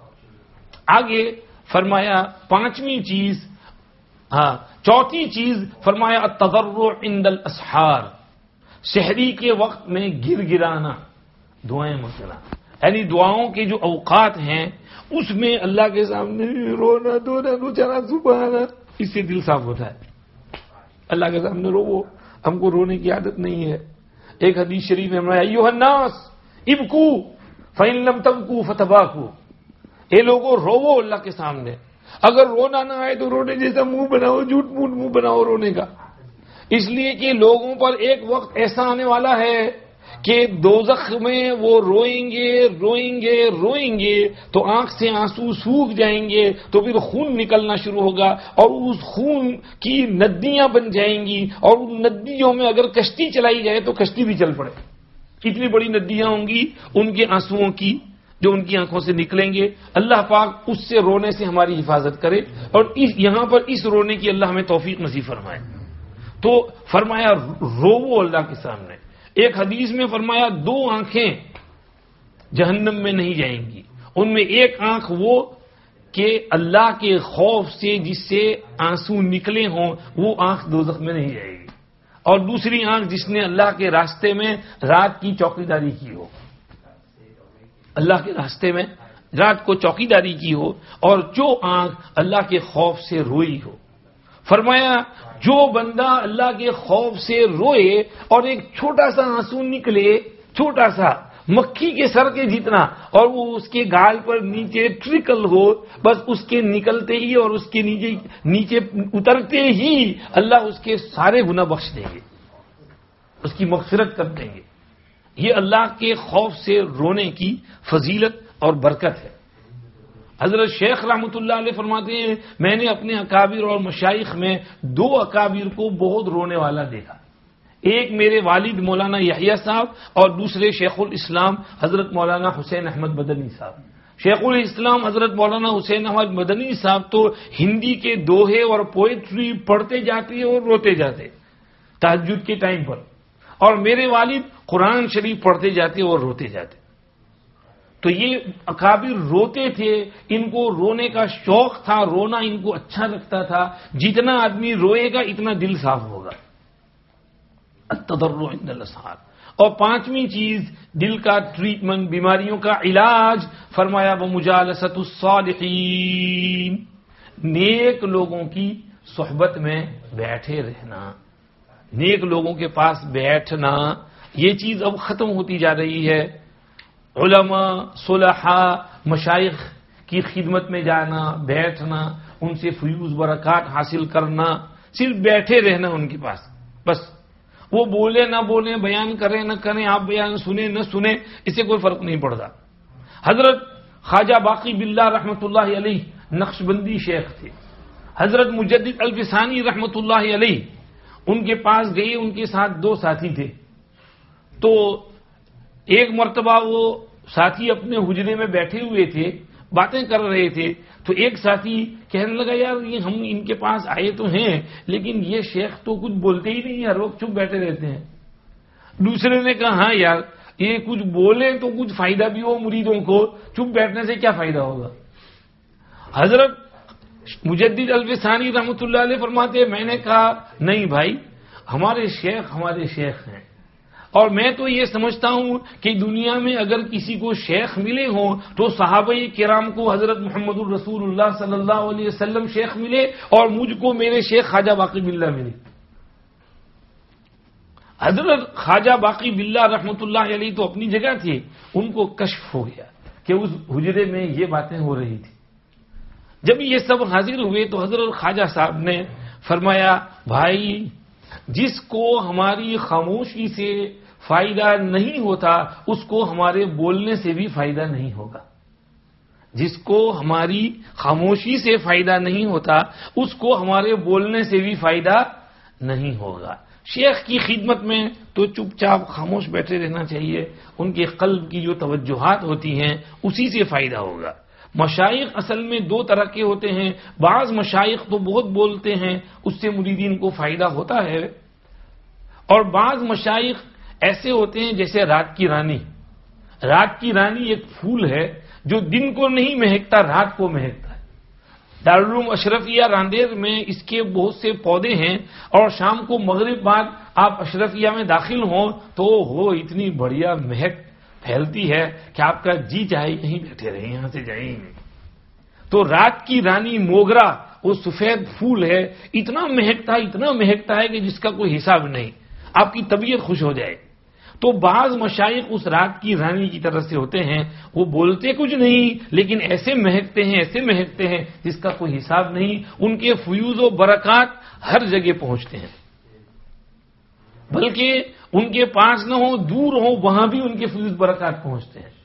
آگے فرمایا پانچویں چیز، ہاں چوتھی چیز فرمایا التضرع عند الاسحار، سحری کے وقت میں گر گرانا، دعائیں مانگنا، یعنی دعاؤں کے جو اوقات ہیں اس میں اللہ کے سامنے رونا دھونا نچانا سبحانہ، اس سے دل صاف ہوتا ہے۔ اللہ کے سامنے رو، ہم کو رونے کی عادت نہیں ہے۔ ایک حدیث شریف میں فرمایا ایھا الناس ابکو فإن لم تبکو فتباکو، اے لوگوں رو اللہ کے سامنے، اگر رونا نہ آئے تو رونے جیسا منہ بناؤ، جھوٹ موٹ منہ بناؤ رونے کا، اس لیے کہ لوگوں پر ایک وقت ایسا آنے والا ہے کہ دوزخ میں وہ روئیں گے روئیں گے روئیں گے تو آنکھ سے آنسو سوکھ جائیں گے، تو پھر خون نکلنا شروع ہوگا اور اس خون کی ندیاں بن جائیں گی، اور ان ندیوں میں اگر کشتی چلائی جائے تو کشتی بھی چل پڑے، اتنی بڑی ندیاں ہوں گی ان کے آنسوؤں کی جو ان کی آنکھوں سے نکلیں گے۔ اللہ پاک اس سے رونے سے ہماری حفاظت کرے، اور اس یہاں پر اس رونے کی اللہ ہمیں توفیق نصیب فرمائے۔ تو فرمایا رو اللہ کے سامنے۔ ایک حدیث میں فرمایا دو آنکھیں جہنم میں نہیں جائیں گی، ان میں ایک آنکھ وہ کہ اللہ کے خوف سے جس سے آنسو نکلے ہوں وہ آنکھ دوزخ میں نہیں جائے گی، اور دوسری آنکھ جس نے اللہ کے راستے میں رات کی چوکیداری کی ہو، اللہ کے راستے میں رات کو چوکیداری کی ہو، اور جو آنکھ اللہ کے خوف سے روئی ہو۔ فرمایا جو بندہ اللہ کے خوف سے روئے اور ایک چھوٹا سا آنسو نکلے، چھوٹا سا مکھی کے سر کے جتنا، اور وہ اس کے گال پر نیچے ٹرکل ہو، بس اس کے نکلتے ہی اور اس کے نیچے نیچے اترتے ہی اللہ اس کے سارے گناہ بخش دیں گے، اس کی مغفرت کر دیں گے۔ یہ اللہ کے خوف سے رونے کی فضیلت اور برکت ہے۔ حضرت شیخ رحمۃ اللہ علیہ فرماتے ہیں میں نے اپنے اکابر اور مشائخ میں دو اکابر کو بہت رونے والا دیکھا، ایک میرے والد مولانا یحییٰ صاحب اور دوسرے شیخ الاسلام حضرت مولانا حسین احمد مدنی صاحب۔ شیخ الاسلام حضرت مولانا حسین احمد مدنی صاحب تو ہندی کے دوہے اور پوئٹری پڑھتے جاتے اور روتے جاتے تہجد کے ٹائم پر، اور میرے والد قرآن شریف پڑھتے جاتے اور روتے جاتے۔ تو یہ اکابر روتے تھے، ان کو رونے کا شوق تھا، رونا ان کو اچھا لگتا تھا، جتنا آدمی روئے گا اتنا دل صاف ہوگا۔ التضرع عند الاسحار۔ اور پانچویں چیز دل کا ٹریٹمنٹ، بیماریوں کا علاج، فرمایا ومجالست الصالحین، نیک لوگوں کی صحبت میں بیٹھے رہنا، نیک لوگوں کے پاس بیٹھنا، یہ چیز اب ختم ہوتی جا رہی ہے۔ علماء، صلحاء، مشائخ کی خدمت میں جانا، بیٹھنا، ان سے فیوز برکات حاصل کرنا، صرف بیٹھے رہنا ان کے پاس، بس وہ بولے نہ بولے، بیان کریں نہ کریں، آپ بیان سنیں نہ سنیں، اس سے کوئی فرق نہیں پڑتا۔ حضرت خواجہ باقی باللہ رحمۃ اللہ علیہ نقشبندی شیخ تھے، حضرت مجدد الفسانی رحمۃ اللہ علیہ ان کے پاس گئے، ان کے ساتھ دو ساتھی تھے، تو ایک مرتبہ وہ ساتھی اپنے حجرے میں بیٹھے ہوئے تھے، باتیں کر رہے تھے، تو ایک ساتھی کہنے لگا یار یہ ہم ان کے پاس آئے تو ہیں لیکن یہ شیخ تو کچھ بولتے ہی نہیں، ہر وقت چپ بیٹھے رہتے ہیں۔ دوسرے نے کہا ہاں یار یہ کچھ بولے تو کچھ فائدہ بھی ہو مریدوں کو، چپ بیٹھنے سے کیا فائدہ ہوگا۔ حضرت مجدد الفسانی رحمۃ اللہ علیہ فرماتے ہیں میں نے کہا نہیں بھائی، ہمارے شیخ ہمارے شیخ ہیں، اور میں تو یہ سمجھتا ہوں کہ دنیا میں اگر کسی کو شیخ ملے ہوں تو صحابہ کرام کو حضرت محمد الرسول اللہ صلی اللہ علیہ وسلم شیخ ملے اور مجھ کو میرے شیخ خواجہ باقی باللہ ملے. حضرت خواجہ باقی باللہ رحمۃ اللہ علیہ تو اپنی جگہ تھے، ان کو کشف ہو گیا کہ اس حجرے میں یہ باتیں ہو رہی تھی. جب یہ سب حاضر ہوئے تو حضرت خواجہ صاحب نے فرمایا، بھائی جس کو ہماری خاموشی سے فائدہ نہیں ہوتا اس کو ہمارے بولنے سے بھی فائدہ نہیں ہوگا. جس کو ہماری خاموشی سے فائدہ نہیں ہوتا اس کو ہمارے بولنے سے بھی فائدہ نہیں ہوگا. شیخ کی خدمت میں تو چپ چاپ خاموش بیٹھے رہنا چاہیے، ان کے قلب کی جو توجہات ہوتی ہیں اسی سے فائدہ ہوگا. مشائخ اصل میں دو طرح کے ہوتے ہیں، بعض مشائخ تو بہت بولتے ہیں، اس سے مریدین کو فائدہ ہوتا ہے، اور بعض مشائخ ایسے ہوتے ہیں جیسے رات کی رانی. رات کی رانی ایک پھول ہے جو دن کو نہیں مہکتا، رات کو مہکتا ہے. دارالعلوم اشرفیہ راندیر میں اس کے بہت سے پودے ہیں، اور شام کو مغرب بعد آپ اشرفیہ میں داخل ہوں تو ہو اتنی بڑھیا مہک پھیلتی ہے کہ آپ کا جی چاہے یہیں بیٹھے رہیں، یہاں سے جائیں نہیں. تو رات کی رانی موگرا وہ سفید پھول ہے، اتنا مہکتا ہے اتنا مہکتا ہے کہ جس کا کوئی حساب نہیں، آپ کی طبیعت خوش ہو جائے. تو بعض مشائخ اس رات کی رانی کی طرح سے ہوتے ہیں، وہ بولتے کچھ نہیں لیکن ایسے مہکتے ہیں ایسے مہکتے ہیں جس کا کوئی حساب نہیں. ان کے فیوز و برکات ہر جگہ پہنچتے ہیں، بلکہ ان کے پاس نہ ہو دور ہو وہاں بھی ان کے فیوز برکات پہنچتے ہیں.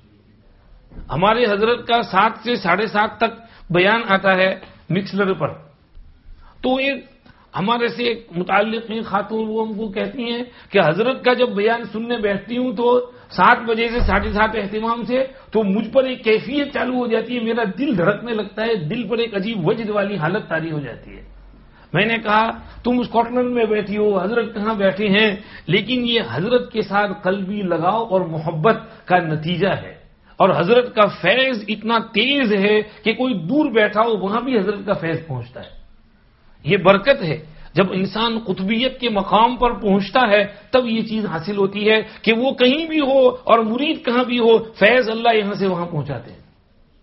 ہمارے حضرت کا سات سے ساڑھے سات تک بیان آتا ہے مکسلر پر. تو ایک ہمارے سے ایک متعلق خاتون وہ ہم کو کہتی ہیں کہ حضرت کا جب بیان سننے بیٹھتی ہوں تو سات بجے سے ساڑھے سات اہتمام سے تو مجھ پر ایک کیفیت چالو ہو جاتی ہے، میرا دل دھڑکنے لگتا ہے، دل پر ایک عجیب وجد والی حالت طاری ہو جاتی ہے. میں نے کہا تم اسکاٹ لینڈ میں بیٹھی ہو، حضرت کہاں بیٹھے ہیں، لیکن یہ حضرت کے ساتھ قلبی لگاؤ اور محبت کا نتیجہ ہے. اور حضرت کا فیض اتنا تیز ہے کہ کوئی دور بیٹھا ہو وہاں بھی حضرت کا فیض پہنچتا ہے. یہ برکت ہے. جب انسان قطبیت کے مقام پر پہنچتا ہے تب یہ چیز حاصل ہوتی ہے کہ وہ کہیں بھی ہو اور مرید کہاں بھی ہو، فیض اللہ یہاں سے وہاں پہنچاتے ہیں.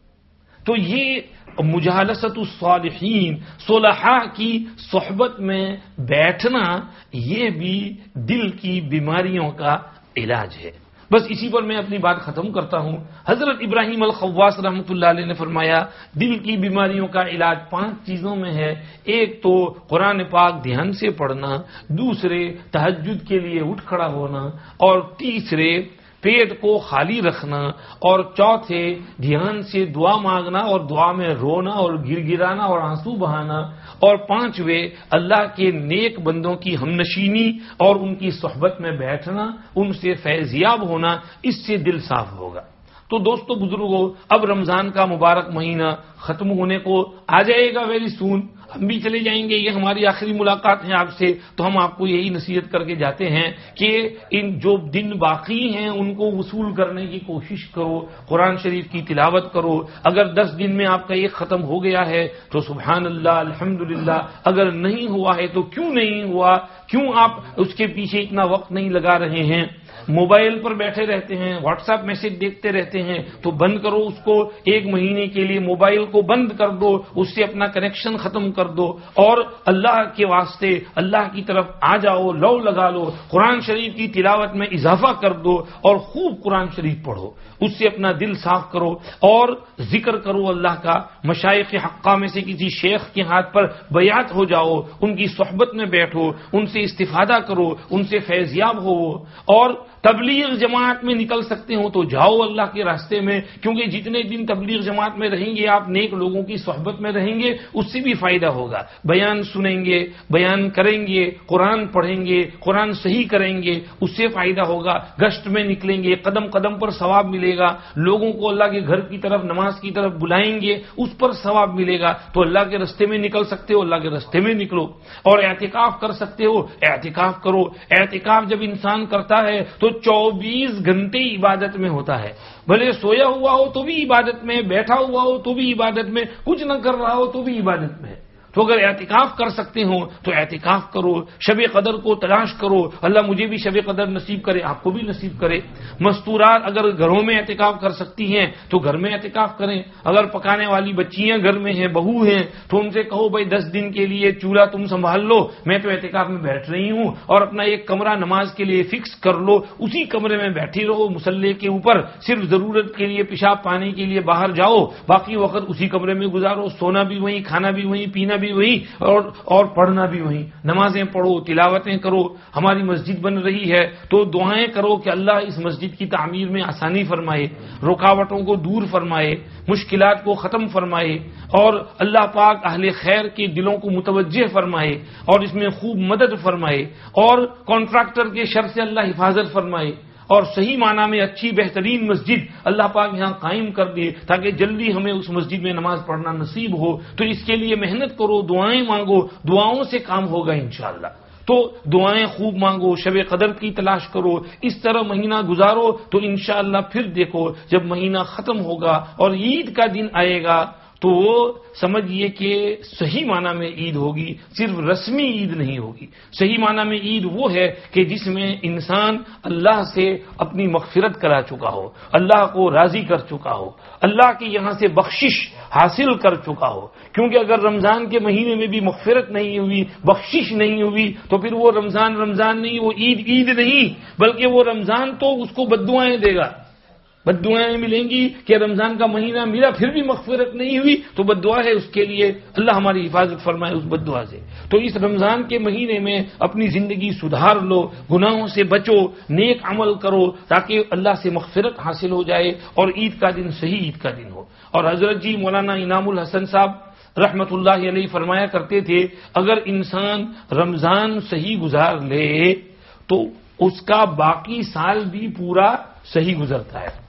تو یہ مجالست الصالحین، صلحاء کی صحبت میں بیٹھنا، یہ بھی دل کی بیماریوں کا علاج ہے. بس اسی پر میں اپنی بات ختم کرتا ہوں. حضرت ابراہیم الخواص رحمۃ اللہ علیہ نے فرمایا دل کی بیماریوں کا علاج پانچ چیزوں میں ہے. ایک تو قرآن پاک دھیان سے پڑھنا، دوسرے تہجد کے لیے اٹھ کھڑا ہونا، اور تیسرے پیٹ کو خالی رکھنا، اور چوتھے دھیان سے دعا مانگنا اور دعا میں رونا اور گر گرانا اور آنسو بہانا، اور پانچویں اللہ کے نیک بندوں کی ہمنشینی اور ان کی صحبت میں بیٹھنا، ان سے فیضیاب ہونا. اس سے دل صاف ہوگا. تو دوستو بزرگوں، اب رمضان کا مبارک مہینہ ختم ہونے کو آ جائے گا ویری سون. ہم بھی چلے جائیں گے، یہ ہماری آخری ملاقات ہے آپ سے، تو ہم آپ کو یہی نصیحت کر کے جاتے ہیں کہ ان جو دن باقی ہیں ان کو وصول کرنے کی کوشش کرو، قرآن شریف کی تلاوت کرو. اگر دس دن میں آپ کا ایک ختم ہو گیا ہے تو سبحان اللہ الحمدللہ، اگر نہیں ہوا ہے تو کیوں نہیں ہوا، کیوں آپ اس کے پیچھے اتنا وقت نہیں لگا رہے ہیں. موبائل پر بیٹھے رہتے ہیں، واٹس ایپ میسج دیکھتے رہتے ہیں، تو بند کرو اس کو. ایک مہینے کے لیے موبائل کو بند کر دو، اس سے اپنا کنیکشن ختم کر دو، اور اللہ کے واسطے اللہ کی طرف آ جاؤ، لو لگا لو، قرآن شریف کی تلاوت میں اضافہ کر دو اور خوب قرآن شریف پڑھو. اس سے اپنا دل صاف کرو اور ذکر کرو اللہ کا. مشائخ حقہ میں سے کسی شیخ کے ہاتھ پر بیعت ہو جاؤ، ان کی صحبت میں بیٹھو، ان سے استفادہ کرو، ان سے فیضیاب ہو. اور تبلیغ جماعت میں نکل سکتے ہو تو جاؤ اللہ کے راستے میں، کیونکہ جتنے دن تبلیغ جماعت میں رہیں گے آپ نیک لوگوں کی صحبت میں رہیں گے، اس سے بھی فائدہ ہوگا. بیان سنیں گے، بیان کریں گے، قرآن پڑھیں گے، قرآن صحیح کریں گے، اس سے فائدہ ہوگا. گشت میں نکلیں گے، قدم قدم پر ثواب ملے گا. لوگوں کو اللہ کے گھر کی طرف نماز کی طرف بلائیں گے، اس پر ثواب ملے گا. تو اللہ کے راستے میں نکل سکتے ہو، اللہ کے راستے میں نکلو. اور اعتکاف کر سکتے ہو، اعتکاف کرو. اعتکاف جب انسان کرتا ہے تو چوبیس گھنٹے عبادت میں ہوتا ہے. بھلے سویا ہوا ہو تو بھی عبادت میں، بیٹھا ہوا ہو تو بھی عبادت میں، کچھ نہ کر رہا ہو تو بھی عبادت میں. تو اگر اعتکاف کر سکتے ہو تو اعتکاف کرو، شب قدر کو تلاش کرو، اللہ مجھے بھی شب قدر نصیب کرے، آپ کو بھی نصیب کرے۔ مستورات اگر گھروں میں اعتکاف کر سکتی ہیں تو گھر میں اعتکاف کریں، اگر پکانے والی بچیاں گھر میں ہیں، بہو ہیں، تو ان سے کہو بھائی دس دن کے لیے چولہا تم سنبھال لو، میں تو اعتکاف میں بیٹھ رہی ہوں، اور اپنا ایک کمرہ نماز کے لیے فکس کر لو، اسی کمرے میں بیٹھی رہو مصلی کے اوپر، صرف ضرورت کے لیے پیشاب پانی کے لیے باہر جاؤ، باقی وقت اسی کمرے میں گزارو، سونا بھی وہیں، کھانا بھی وہیں، پینا بھی وہیں، اور اور پڑھنا بھی وہیں، نمازیں پڑھو، تلاوتیں کرو۔ ہماری مسجد بن رہی ہے تو دعائیں کرو کہ اللہ اس مسجد کی تعمیر میں آسانی فرمائے، رکاوٹوں کو دور فرمائے، مشکلات کو ختم فرمائے، اور اللہ پاک اہل خیر کے دلوں کو متوجہ فرمائے اور اس میں خوب مدد فرمائے، اور کانٹریکٹر کے شر سے اللہ حفاظت فرمائے، اور صحیح معنی میں اچھی بہترین مسجد اللہ پاک یہاں قائم کر دے تاکہ جلدی ہمیں اس مسجد میں نماز پڑھنا نصیب ہو۔ تو اس کے لیے محنت کرو، دعائیں مانگو، دعاؤں سے کام ہوگا انشاءاللہ۔ تو دعائیں خوب مانگو، شب قدر کی تلاش کرو، اس طرح مہینہ گزارو، تو انشاءاللہ پھر دیکھو جب مہینہ ختم ہوگا اور عید کا دن آئے گا تو وہ سمجھیے کہ صحیح معنی میں عید ہوگی، صرف رسمی عید نہیں ہوگی۔ صحیح معنی میں عید وہ ہے کہ جس میں انسان اللہ سے اپنی مغفرت کرا چکا ہو، اللہ کو راضی کر چکا ہو، اللہ کی یہاں سے بخشش حاصل کر چکا ہو، کیونکہ اگر رمضان کے مہینے میں بھی مغفرت نہیں ہوئی، بخشش نہیں ہوئی، تو پھر وہ رمضان رمضان نہیں، وہ عید عید نہیں، بلکہ وہ رمضان تو اس کو بددعائیں دے گا، بد دعائیں ملیں گی کہ رمضان کا مہینہ ملا پھر بھی مغفرت نہیں ہوئی، تو بد دعا ہے اس کے لیے، اللہ ہماری حفاظت فرمائے اس بد دعا سے۔ تو اس رمضان کے مہینے میں اپنی زندگی سدھار لو، گناہوں سے بچو، نیک عمل کرو تاکہ اللہ سے مغفرت حاصل ہو جائے اور عید کا دن صحیح عید کا دن ہو۔ اور حضرت جی مولانا انعام الحسن صاحب رحمت اللہ علیہ فرمایا کرتے تھے، اگر انسان رمضان صحیح گزار لے تو اس کا باقی سال بھی پورا صحیح گزرتا ہے،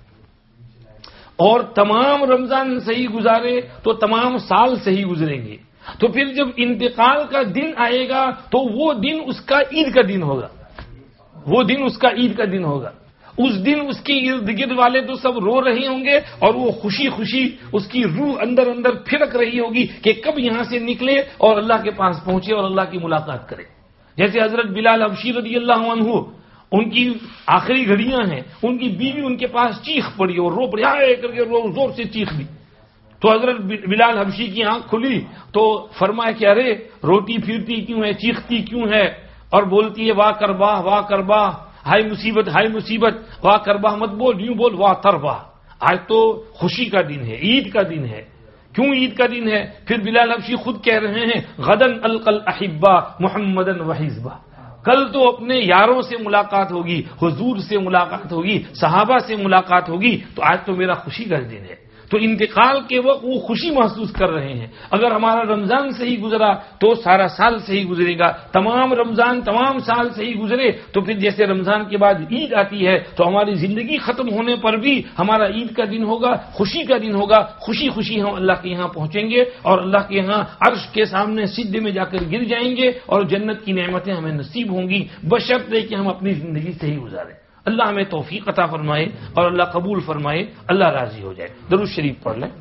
اور تمام رمضان صحیح گزارے تو تمام سال صحیح گزریں گے۔ تو پھر جب انتقال کا دن آئے گا تو وہ دن اس کا عید کا دن ہوگا، وہ دن اس کا عید کا دن ہوگا۔ اس دن اس کے ارد گرد والے تو سب رو رہے ہوں گے، اور وہ خوشی خوشی اس کی روح اندر اندر پھرک رہی ہوگی کہ کب یہاں سے نکلے اور اللہ کے پاس پہنچے اور اللہ کی ملاقات کرے۔ جیسے حضرت بلال حبشی رضی اللہ عنہ، ان کی آخری گھڑیاں ہیں، ان کی بیوی ان کے پاس چیخ پڑی اور رو پڑی، آئے کر کے رو زور سے چیخ دی، تو حضرت بلال حبشی کی آنکھ کھلی تو فرمایا کہ ارے روتی پھرتی کیوں ہے، چیختی کیوں ہے، اور بولتی ہے واہ کرباہ واہ کرباہ، ہائے مصیبت ہائے مصیبت، واہ کرباہ مت بول، یوں بول واہ ترباہ۔ آج تو خوشی کا دن ہے، عید کا دن ہے۔ کیوں عید کا دن ہے؟ پھر بلال حبشی خود کہہ رہے ہیں غدن القى الاحبہ محمدا وحزبہ، کل تو اپنے یاروں سے ملاقات ہوگی، حضور سے ملاقات ہوگی، صحابہ سے ملاقات ہوگی، تو آج تو میرا خوشی کا دن ہے۔ تو انتقال کے وقت وہ خوشی محسوس کر رہے ہیں۔ اگر ہمارا رمضان صحیح گزرا تو سارا سال صحیح گزرے گا، تمام رمضان تمام سال صحیح گزرے تو پھر جیسے رمضان کے بعد عید آتی ہے تو ہماری زندگی ختم ہونے پر بھی ہمارا عید کا دن ہوگا، خوشی کا دن ہوگا، خوشی خوشی ہم اللہ کے یہاں پہنچیں گے اور اللہ کے یہاں عرش کے سامنے سجدے میں جا کر گر جائیں گے اور جنت کی نعمتیں ہمیں نصیب ہوں گی، بشرط کہ ہم اپنی زندگی صحیح گزاریں۔ اللہ ہمیں توفیق عطا فرمائے اور اللہ قبول فرمائے، اللہ راضی ہو جائے۔ درود شریف پڑھ لیں۔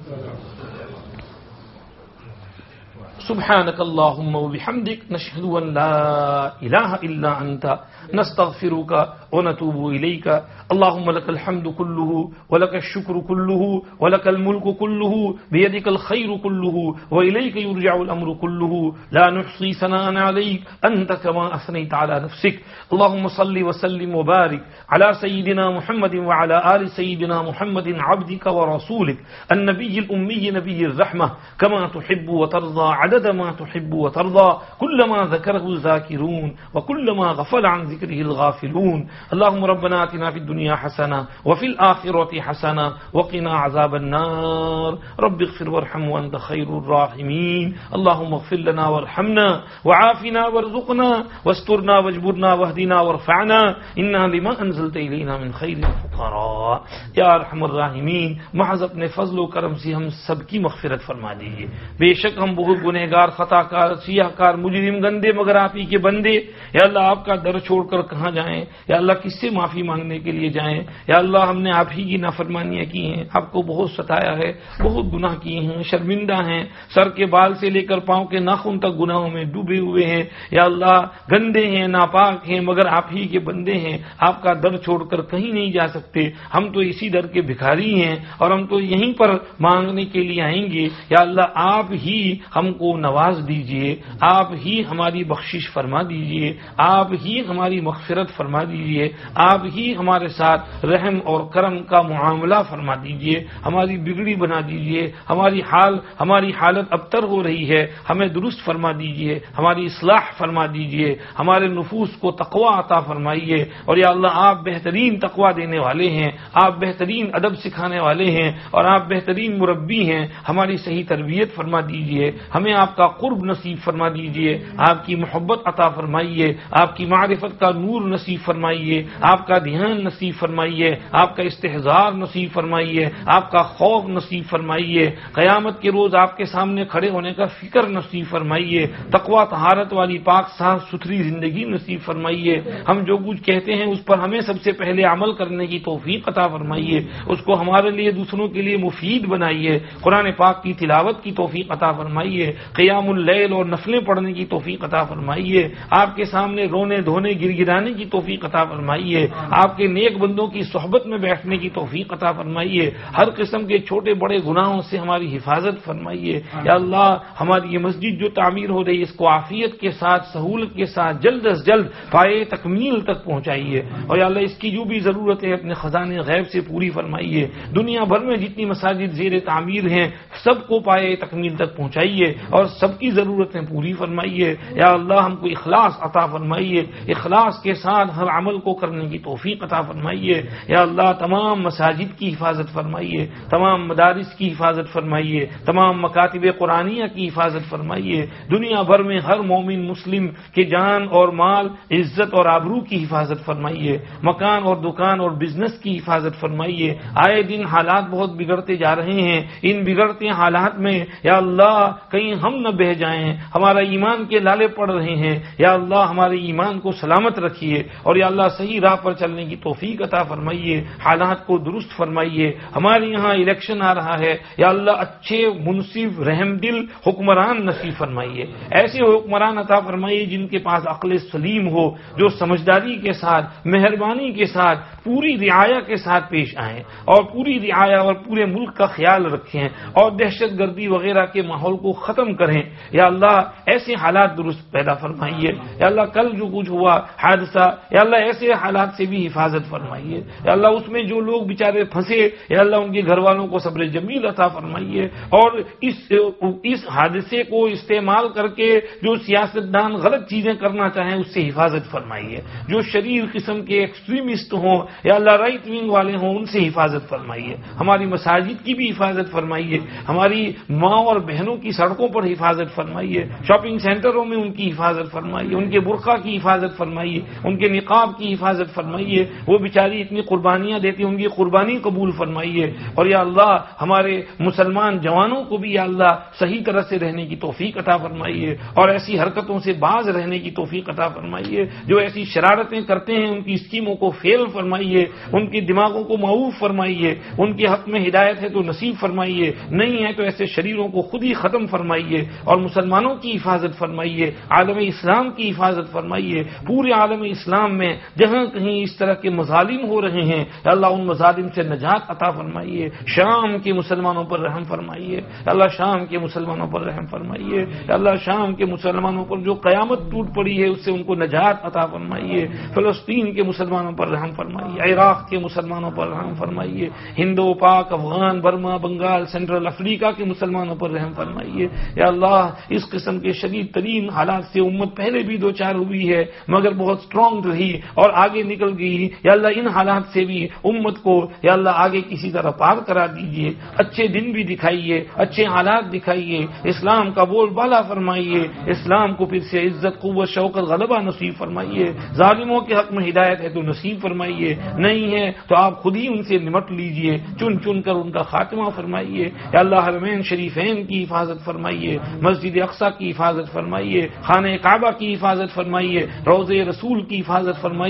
سبحانك اللهم وبحمدك نشهد ان لا اله الا انت نستغفرك ونتوب اليك اللهم لك الحمد كله ولك الشكر كله ولك الملك كله بيدك الخير كله واليك يرجع الامر كله لا نحصي ثناء عليك انت كما اثنيت على نفسك اللهم صل وسلم وبارك على سيدنا محمد وعلى ال سيدنا محمد عبدك ورسولك النبي الامي نبي الرحمه كما تحب وترضى عدد ما تحب وترضى كلما ذكره الذاكرون وكلما غفل عن ذكره الغافلون اللهم ربنا آتنا في الدنيا حسنة وفي الآخرة حسنة وقنا عذاب النار رب اغفر وارحم وأنت خير الراحمين اللهم اغفر لنا وارحمنا وعافنا وارزقنا واسترنا واجبرنا واهدنا وارفعنا إنا لما أنزلت إلينا من خير الفقراء یا ارحم الراحمین، محض اپنے فضل و کرم سے ہم سب کی مغفرت فرما دیجیے۔ بے شک ہم بہت گنہگار، خطا کار، سیاہ کار، مجرم، گندے، مگر آپ ہی کے بندے۔ یا اللہ آپ کا در چھوڑ کر کہاں جائیں، یا اللہ اللہ کس سے معافی مانگنے کے لیے جائیں؟ یا اللہ ہم نے آپ ہی کی نافرمانیاں کی ہیں، آپ کو بہت ستایا ہے، بہت گناہ کیے ہیں، شرمندہ ہیں، سر کے بال سے لے کر پاؤں کے ناخن تک گناہوں میں ڈوبے ہوئے ہیں، یا اللہ گندے ہیں، ناپاک ہیں، مگر آپ ہی کے بندے ہیں، آپ کا در چھوڑ کر کہیں نہیں جا سکتے، ہم تو اسی در کے بھکاری ہیں اور ہم تو یہیں پر مانگنے کے لیے آئیں گے۔ یا اللہ آپ ہی ہم کو نواز دیجئے، آپ ہی ہماری بخشش فرما دیجئے، آپ ہی ہماری مغفرت فرما دیجئے، آپ ہی ہمارے ساتھ رحم اور کرم کا معاملہ فرما دیجئے، ہماری بگڑی بنا دیجئے، ہماری حال ہماری حالت ابتر ہو رہی ہے، ہمیں درست فرما دیجئے، ہماری اصلاح فرما دیجئے، ہمارے نفوس کو تقوی عطا فرمائیے، اور یا اللہ آپ بہترین تقوی دینے والے ہیں، آپ بہترین ادب سکھانے والے ہیں، اور آپ بہترین مربی ہیں، ہماری صحیح تربیت فرما دیجئے، ہمیں آپ کا قرب نصیب فرما دیجئے، آپ کی محبت عطا فرمائیے، آپ کی معرفت کا نور نصیب فرمائیے، آپ کا دھیان نصیب فرمائیے، آپ کا استحضار نصیب فرمائیے، آپ کا خوف نصیب فرمائیے، قیامت کے روز آپ کے سامنے کھڑے ہونے کا فکر نصیب فرمائیے، تقوی طہارت والی پاک صاف ستھری زندگی نصیب فرمائیے، ہم جو کچھ کہتے ہیں اس پر ہمیں سب سے پہلے عمل کرنے کی توفیق عطا فرمائیے، اس کو ہمارے لیے دوسروں کے لیے مفید بنائیے، قرآن پاک کی تلاوت کی توفیق عطا فرمائیے، قیام اللیل اور نفلیں پڑھنے کی توفیق عطا فرمائیے، آپ کے سامنے رونے دھونے گر گرانے کی توفیق عطا فرمائیے، آپ کے نیک بندوں کی صحبت میں بیٹھنے کی توفیق عطا فرمائیے، ہر قسم کے چھوٹے بڑے گناہوں سے ہماری حفاظت فرمائیے۔ یا اللہ ہماری یہ مسجد جو تعمیر ہو رہی ہے اس کو عافیت کے ساتھ سہولت کے ساتھ جلد از جلد پائے تکمیل تک پہنچائیے، اور یا اللہ اس کی جو بھی ضرورت ہے اپنے خزانے غیب سے پوری فرمائیے، دنیا بھر میں جتنی مساجد زیر تعمیر ہیں سب کو پائے تکمیل تک پہنچائیے اور سب کی ضرورتیں پوری فرمائیے۔ یا اللہ ہم کو اخلاص عطا فرمائیے، اخلاص کے ساتھ ہر عمل کو کرنے کی توفیق عطا فرمائیے۔ یا اللہ تمام مساجد کی حفاظت فرمائیے، تمام مدارس کی حفاظت فرمائیے، تمام مکاتب قرآنیہ کی حفاظت فرمائیے، دنیا بھر میں ہر مومن مسلم کے جان اور مال عزت اور آبرو کی حفاظت فرمائیے، مکان اور دکان اور بزنس کی حفاظت فرمائیے۔ آئے دن حالات بہت بگڑتے جا رہے ہیں، ان بگڑتے حالات میں یا اللہ کہیں ہم نہ بہ جائیں، ہمارا ایمان کے لالے پڑ رہے ہیں، یا اللہ ہمارے ایمان کو سلامت رکھیے، اور یا اللہ صحیح راہ پر چلنے کی توفیق عطا فرمائیے، حالات کو درست فرمائیے۔ ہمارے یہاں الیکشن آ رہا ہے، یا اللہ اچھے منصف رحم دل حکمران نصیب فرمائیے، ایسے حکمران عطا فرمائیے جن کے پاس عقل سلیم ہو، جو سمجھداری کے ساتھ مہربانی کے ساتھ پوری رعایا کے ساتھ پیش آئیں اور پوری رعایا اور پورے ملک کا خیال رکھیں اور دہشت گردی وغیرہ کے ماحول کو ختم کریں۔ یا اللہ ایسے حالات درست پیدا فرمائیے، یا اللہ کل جو کچھ ہوا حادثہ، یا اللہ ایسے حالات سے بھی حفاظت فرمائیے، یا اللہ اس میں جو لوگ بیچارے پھنسے یا اللہ ان کے گھر والوں کو صبر جمیل عطا فرمائیے، اور اس اس حادثے کو استعمال کر کے جو سیاستدان غلط چیزیں کرنا چاہیں اس سے حفاظت فرمائیے، جو شریر قسم کے ایکسٹریمسٹ ہوں یا اللہ رائٹ ونگ والے ہوں ان سے حفاظت فرمائیے، ہماری مساجد کی بھی حفاظت فرمائیے، ہماری ماں اور بہنوں کی سڑکوں پر حفاظت فرمائیے، شاپنگ سینٹروں میں ان کی حفاظت فرمائیے، ان کے برقع کی حفاظت فرمائیے، ان کے نقاب کی حفاظت فرمائیے، وہ بیچاری اتنی قربانیاں دیتی ان کی قربانی قبول فرمائیے، اور یا اللہ ہمارے مسلمان جوانوں کو بھی یا اللہ صحیح طرح سے رہنے کی توفیق عطا فرمائیے اور ایسی حرکتوں سے باز رہنے کی توفیق عطا فرمائیے، جو ایسی شرارتیں کرتے ہیں ان کی اسکیموں کو فیل فرمائیے، ان کی دماغوں کو معوف فرمائیے، ان کے حق میں ہدایت ہے تو نصیب فرمائیے، نہیں ہے تو ایسے شریروں کو خود ہی ختم فرمائیے اور مسلمانوں کی حفاظت فرمائیے، عالم اسلام کی حفاظت فرمائیے، پورے عالم اسلام میں جہاں کہیں اس طرح کے مظالم ہو رہے ہیں یا اللہ ان مظالم سے نجات عطا فرمائیے، شام کے مسلمانوں پر رحم فرمائیے، یا اللہ شام کے مسلمانوں پر رحم فرمائیے، یا اللہ شام کے مسلمانوں پر جو قیامت ٹوٹ پڑی ہے اس سے ان کو نجات عطا فرمائیے، فلسطین کے مسلمانوں پر رحم فرمائیے، عراق کے مسلمانوں پر رحم فرمائیے، Hindo Pak Afghan Burma Bengal Central Africa کے مسلمانوں پر رحم فرمائیے، یا اللہ اس قسم کے شدید ترین حالات سے امت پہلے بھی دو چار ہوئی ہے مگر بہت اسٹرانگ رہی اور آگے نکل گئی، یا اللہ ان حالات سے بھی امت کو یا اللہ آگے کسی طرح پار کرا دیجئے، اچھے دن بھی دکھائیے، اچھے حالات دکھائیے، اسلام کا بول بالا فرمائیے، اسلام کو پھر سے عزت قوت شوکت غلبہ نصیب فرمائیے، ظالموں کے حق میں ہدایت ہے تو نصیب فرمائیے، نہیں ہے تو آپ خود ہی ان سے نمٹ لیجئے، چن چن کر ان کا خاتمہ فرمائیے، یا اللہ حرمین شریفین کی حفاظت فرمائیے، مسجد اقصی کی حفاظت فرمائیے، خانہ کعبہ کی حفاظت فرمائیے، روضہ رسول کی حفاظت فرمائیے،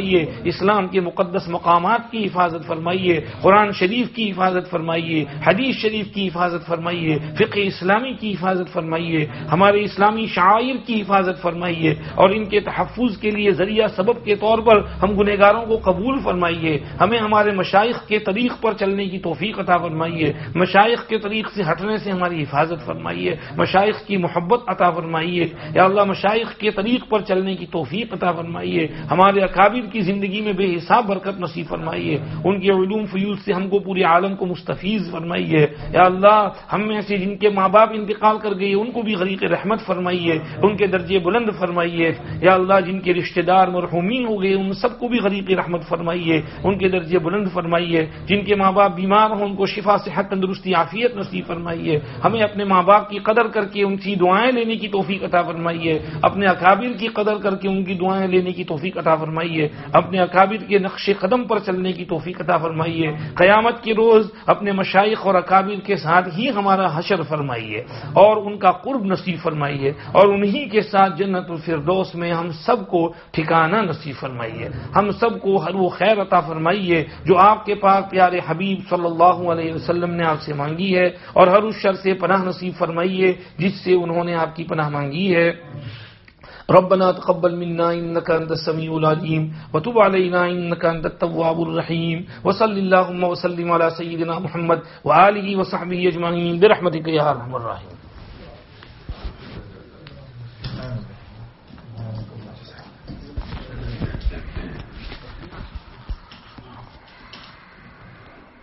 فرمائیے، اسلام کے مقدس مقامات کی حفاظت فرمائیے، قرآن شریف کی حفاظت فرمائیے، حدیث شریف کی حفاظت فرمائیے، فقہ اسلامی کی حفاظت فرمائیے، ہمارے اسلامی شعائر کی حفاظت فرمائیے، اور ان کے تحفظ کے لیے ذریعہ سبب کے طور پر ہم گنہگاروں کو قبول فرمائیے، ہمیں ہمارے مشائخ کے طریق پر چلنے کی توفیق عطا فرمائیے، مشائخ کے طریق سے ہٹنے سے ہماری حفاظت فرمائیے، مشائخ کی محبت عطا فرمائیے، یا اللہ مشائخ کے طریق پر چلنے کی توفیق عطا فرمائیے، ہمارے اکابر کی زندگی میں بے حساب برکت نصیب فرمائیے، ان کے علوم فیوز سے ہم کو پورے عالم کو مستفیض فرمائیے، یا اللہ ہم میں سے جن کے ماں باپ انتقال کر گئے ان کو بھی غریق رحمت فرمائیے، ان کے درجے بلند فرمائیے، یا اللہ جن کے رشتہ دار مرحومین ہو گئے ان سب کو بھی غریق رحمت فرمائیے، ان کے درجے بلند فرمائیے، جن کے ماں باپ بیمار ہوں ان کو شفا صحت تندرستی عافیت نصیب فرمائیے، ہمیں اپنے ماں باپ کی قدر کر کے ان کی دعائیں لینے کی توفیق عطا فرمائیے، اپنے اکابر کی قدر کر کے ان کی دعائیں لینے کی توفیق عطا فرمائیے، اپنے اکابر کے نقش قدم پر چلنے کی توفیق عطا فرمائیے، قیامت کے روز اپنے مشائخ اور اکابر کے ساتھ ہی ہمارا حشر فرمائیے اور ان کا قرب نصیب فرمائیے، اور انہی کے ساتھ جنت الفردوس میں ہم سب کو ٹھکانہ نصیب فرمائیے، ہم سب کو ہر وہ خیر عطا فرمائیے جو آپ کے پاک پیارے حبیب صلی اللہ علیہ وسلم نے آپ سے مانگی ہے، اور ہر اس شر سے پناہ نصیب فرمائیے جس سے انہوں نے آپ کی پناہ مانگی ہے۔ ربنا تقبل منا انك انت السميع العليم وتب علينا انك انت التواب الرحيم وصل اللهم وسلم على سيدنا محمد وآله وصحبه اجمعين برحمتك يا ارحم الراحمين۔